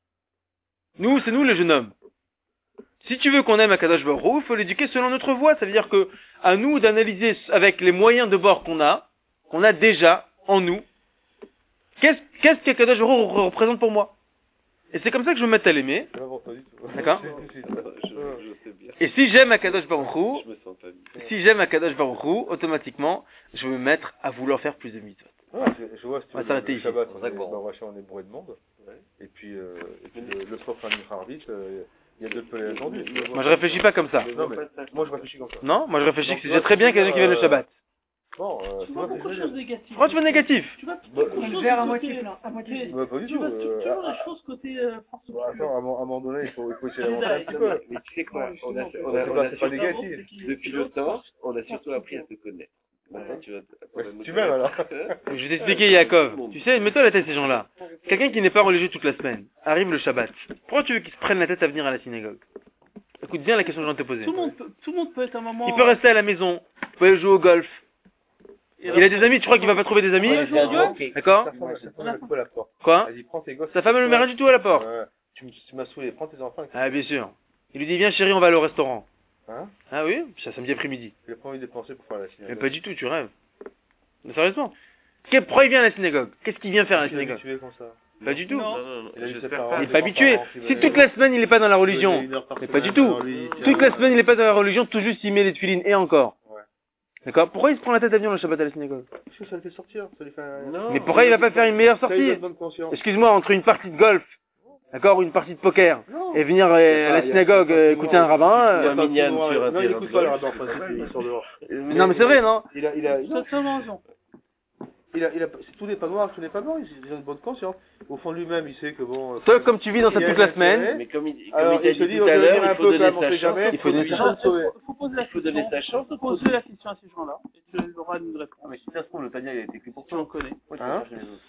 Nous, c'est nous les jeunes hommes. Si tu veux qu'on aime Akadosh Baruch Hu, il faut l'éduquer selon notre voie. Ça veut dire que, à nous d'analyser avec les moyens de bord qu'on a, qu'on a déjà en nous, qu'est-ce, qu'est-ce qu'Akadosh Baruch Hu représente pour moi? Et c'est comme ça que je me mets à l'aimer. C'est pas pour toi du tout. D'accord. C'est tout de suite. Je, je sais bien. Et si j'aime Akadosh Baruch Hu, Je me sens pas bien. si j'aime Akadosh Baruch Hu, automatiquement, je vais me mettre à vouloir faire plus de mitzvot. Ouais, je, je vois, si tu On va veux, s'arrêter le ici. Shabbat, C'est on vrai est, que bon. bah, Rachel, on est bourré de monde. Ouais. Et puis, euh, et puis le, le soir, fin du Harvit, euh, il y a deux peu attendus. Moi, je réfléchis pas comme ça. Je Non, vois mais pas ça. moi, je réfléchis comme ça. Non, moi, je réfléchis Donc, que tu c'est vois, déjà très bien tu qu'il y a des gens qui viennent le euh, Shabbat. Bon, euh, Tu tu vois vois, beaucoup de c'est choses négatives. Pourquoi tu veux négatif? Tu vois Le beaucoup de choses verre à côté- moitié plein, à moitié vide. Bah, pas du Tu tout. vois euh, toujours ah, les choses côté euh, force Bon, attends, à un, moment- à un moment donné, il faut, il faut essayer C'est d'avancer un dingue. petit Non, peu. mais, mais tu sais quoi, on a, on a, C'est on pas- a c'est pas surtout- négatif. depuis le temps, on a surtout appris à se connaître. Maintenant, tu vas Ouais, tu m'aimes alors. Je vais t'expliquer, Yaakov. Tu sais, mets-toi à la tête de ces gens-là. Quelqu'un qui n'est pas religieux toute la semaine, arrive le Shabbat. Pourquoi tu veux qu'il se prenne la tête à venir à la synagogue? Écoute bien la question que je viens de te poser. Tout le monde peut, tout le monde peut être à un moment. Il peut rester à la maison, il peut aller jouer au golf. Il a des amis, tu crois qu'il va pas trouver des amis? Ouais, jouer au golf. D'accord? Ta femme, ta femme, elle coupe à la porte. Quoi? Vas-y, prends tes gosses. Sa femme, elle ne met rien du tout à la porte. Ouais, tu m- tu m'as saoulé, prends tes enfants. Ah, bien sûr. Il lui dit, viens chérie, on va aller au restaurant. Hein? Ah oui? Ça samedi après-midi. J'ai pas envie de dépenser pour faire la Mais synagogue. pas du tout, tu rêves. Mais sérieusement. Qu'est- Pourquoi il vient à la synagogue? Qu'est-ce qu'il vient faire à la Je suis synagogue? habitué comme ça. Pas du tout. Non. Non, non, non. Il a eu ses J'espère parents, pas. Il est des pas habitué. grands-parents qui Si veulent- toute la semaine il n'est pas dans la Il religion, veut une heure par mais pas semaine, du tout. alors lui, il- Toute la semaine il n'est pas dans la religion, tout juste il met les tuilines et encore. Ouais. D'accord? Pourquoi il se prend la tête à venir le Shabbat à la synagogue? Parce que ça le fait sortir, ça lui fait un... Non. Mais pourquoi il va pas faire une meilleure Ça lui donne sortie? bonne conscience. Excuse-moi, entre une partie de golf, d'accord, ou une partie de poker, Non. et venir euh, Il y a à pas- la il y a synagogue pas euh, tout écouter un noir. rabbin, Il y a euh, pas tout Mignon noir. sur un Non, il terrain écoute de pas le golf. rabbin, en principe, il sort dehors. non mais c'est vrai, non? Il a, il a, Tu as totalement raison. il a, il a, tout n'est pas noir, tout n'est pas blanc, il a une bonne conscience. Au fond de lui-même, il sait que bon... euh, Toi, comme tu vis dans ça il y a toute la un semaine, intérêt. Mais comme il, comme Alors, il t'a il se dit dit, tout on à peut l'heure, venir il un faut peu, donner quand même, on sa sait chance. jamais. il faut donner sa Il chance. faut, faut poser la Il faut donner question. sa chance. Faut poser la question à ces gens-là. Et tu auras une réponse. Ah, mais si ça se trouve, le Tania, il a été écrit pour Tu en connais. Hein?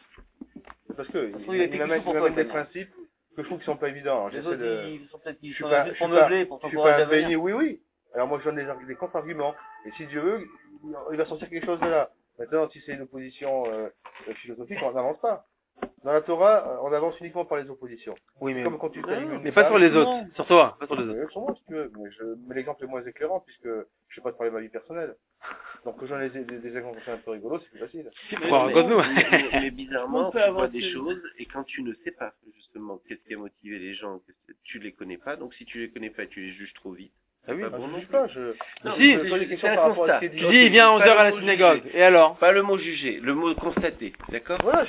Parce que, il, trouve, il a été il amène, écrit pour il amène toi, des Tania. principes que je trouve qui sont pas évidents. Alors, Les j'essaie autres, de... ils sont peut-être Je ils suis sont pas, là je juste suis pour pas, meubler, pour je suis t'encourager pas à venir. imprégné, oui, oui. Alors moi je donne des, des contre-arguments. Et si Dieu veut, il va sortir quelque chose de là. Maintenant, si c'est une opposition euh, philosophique, on n'avance pas. Dans la Torah, euh, on avance uniquement par les oppositions. Oui, mais, Comme quand tu t'allumes une mais pas femme- sur les Non. autres. Sur toi, pas sur les autres. Euh, Sur moi, si tu veux. Mais, je, mais l'exemple est moins éclairant puisque je ne vais pas te parler de ma vie personnelle. Donc, quand j'en ai des, des, des exemples comme ça un peu rigolos, c'est plus facile. Bon, raconte-nous. mais, mais- mais bizarrement, On peut tu vois avancer. des choses, et quand tu ne sais pas, justement, qu'est-ce qui a motivé les gens, qu'est-ce que- tu les connais pas, donc si tu les connais pas, tu les juges trop vite. Ah oui. Pas Ah, bon je non juge plus. pas, je... Non, Si. je mais pose des c'est questions un par rapport à constat. ce qui est dit. Tu dis, viens à onze heures à la synagogue. Et alors? Pas le mot juger, le mot constater, d'accord? Voilà,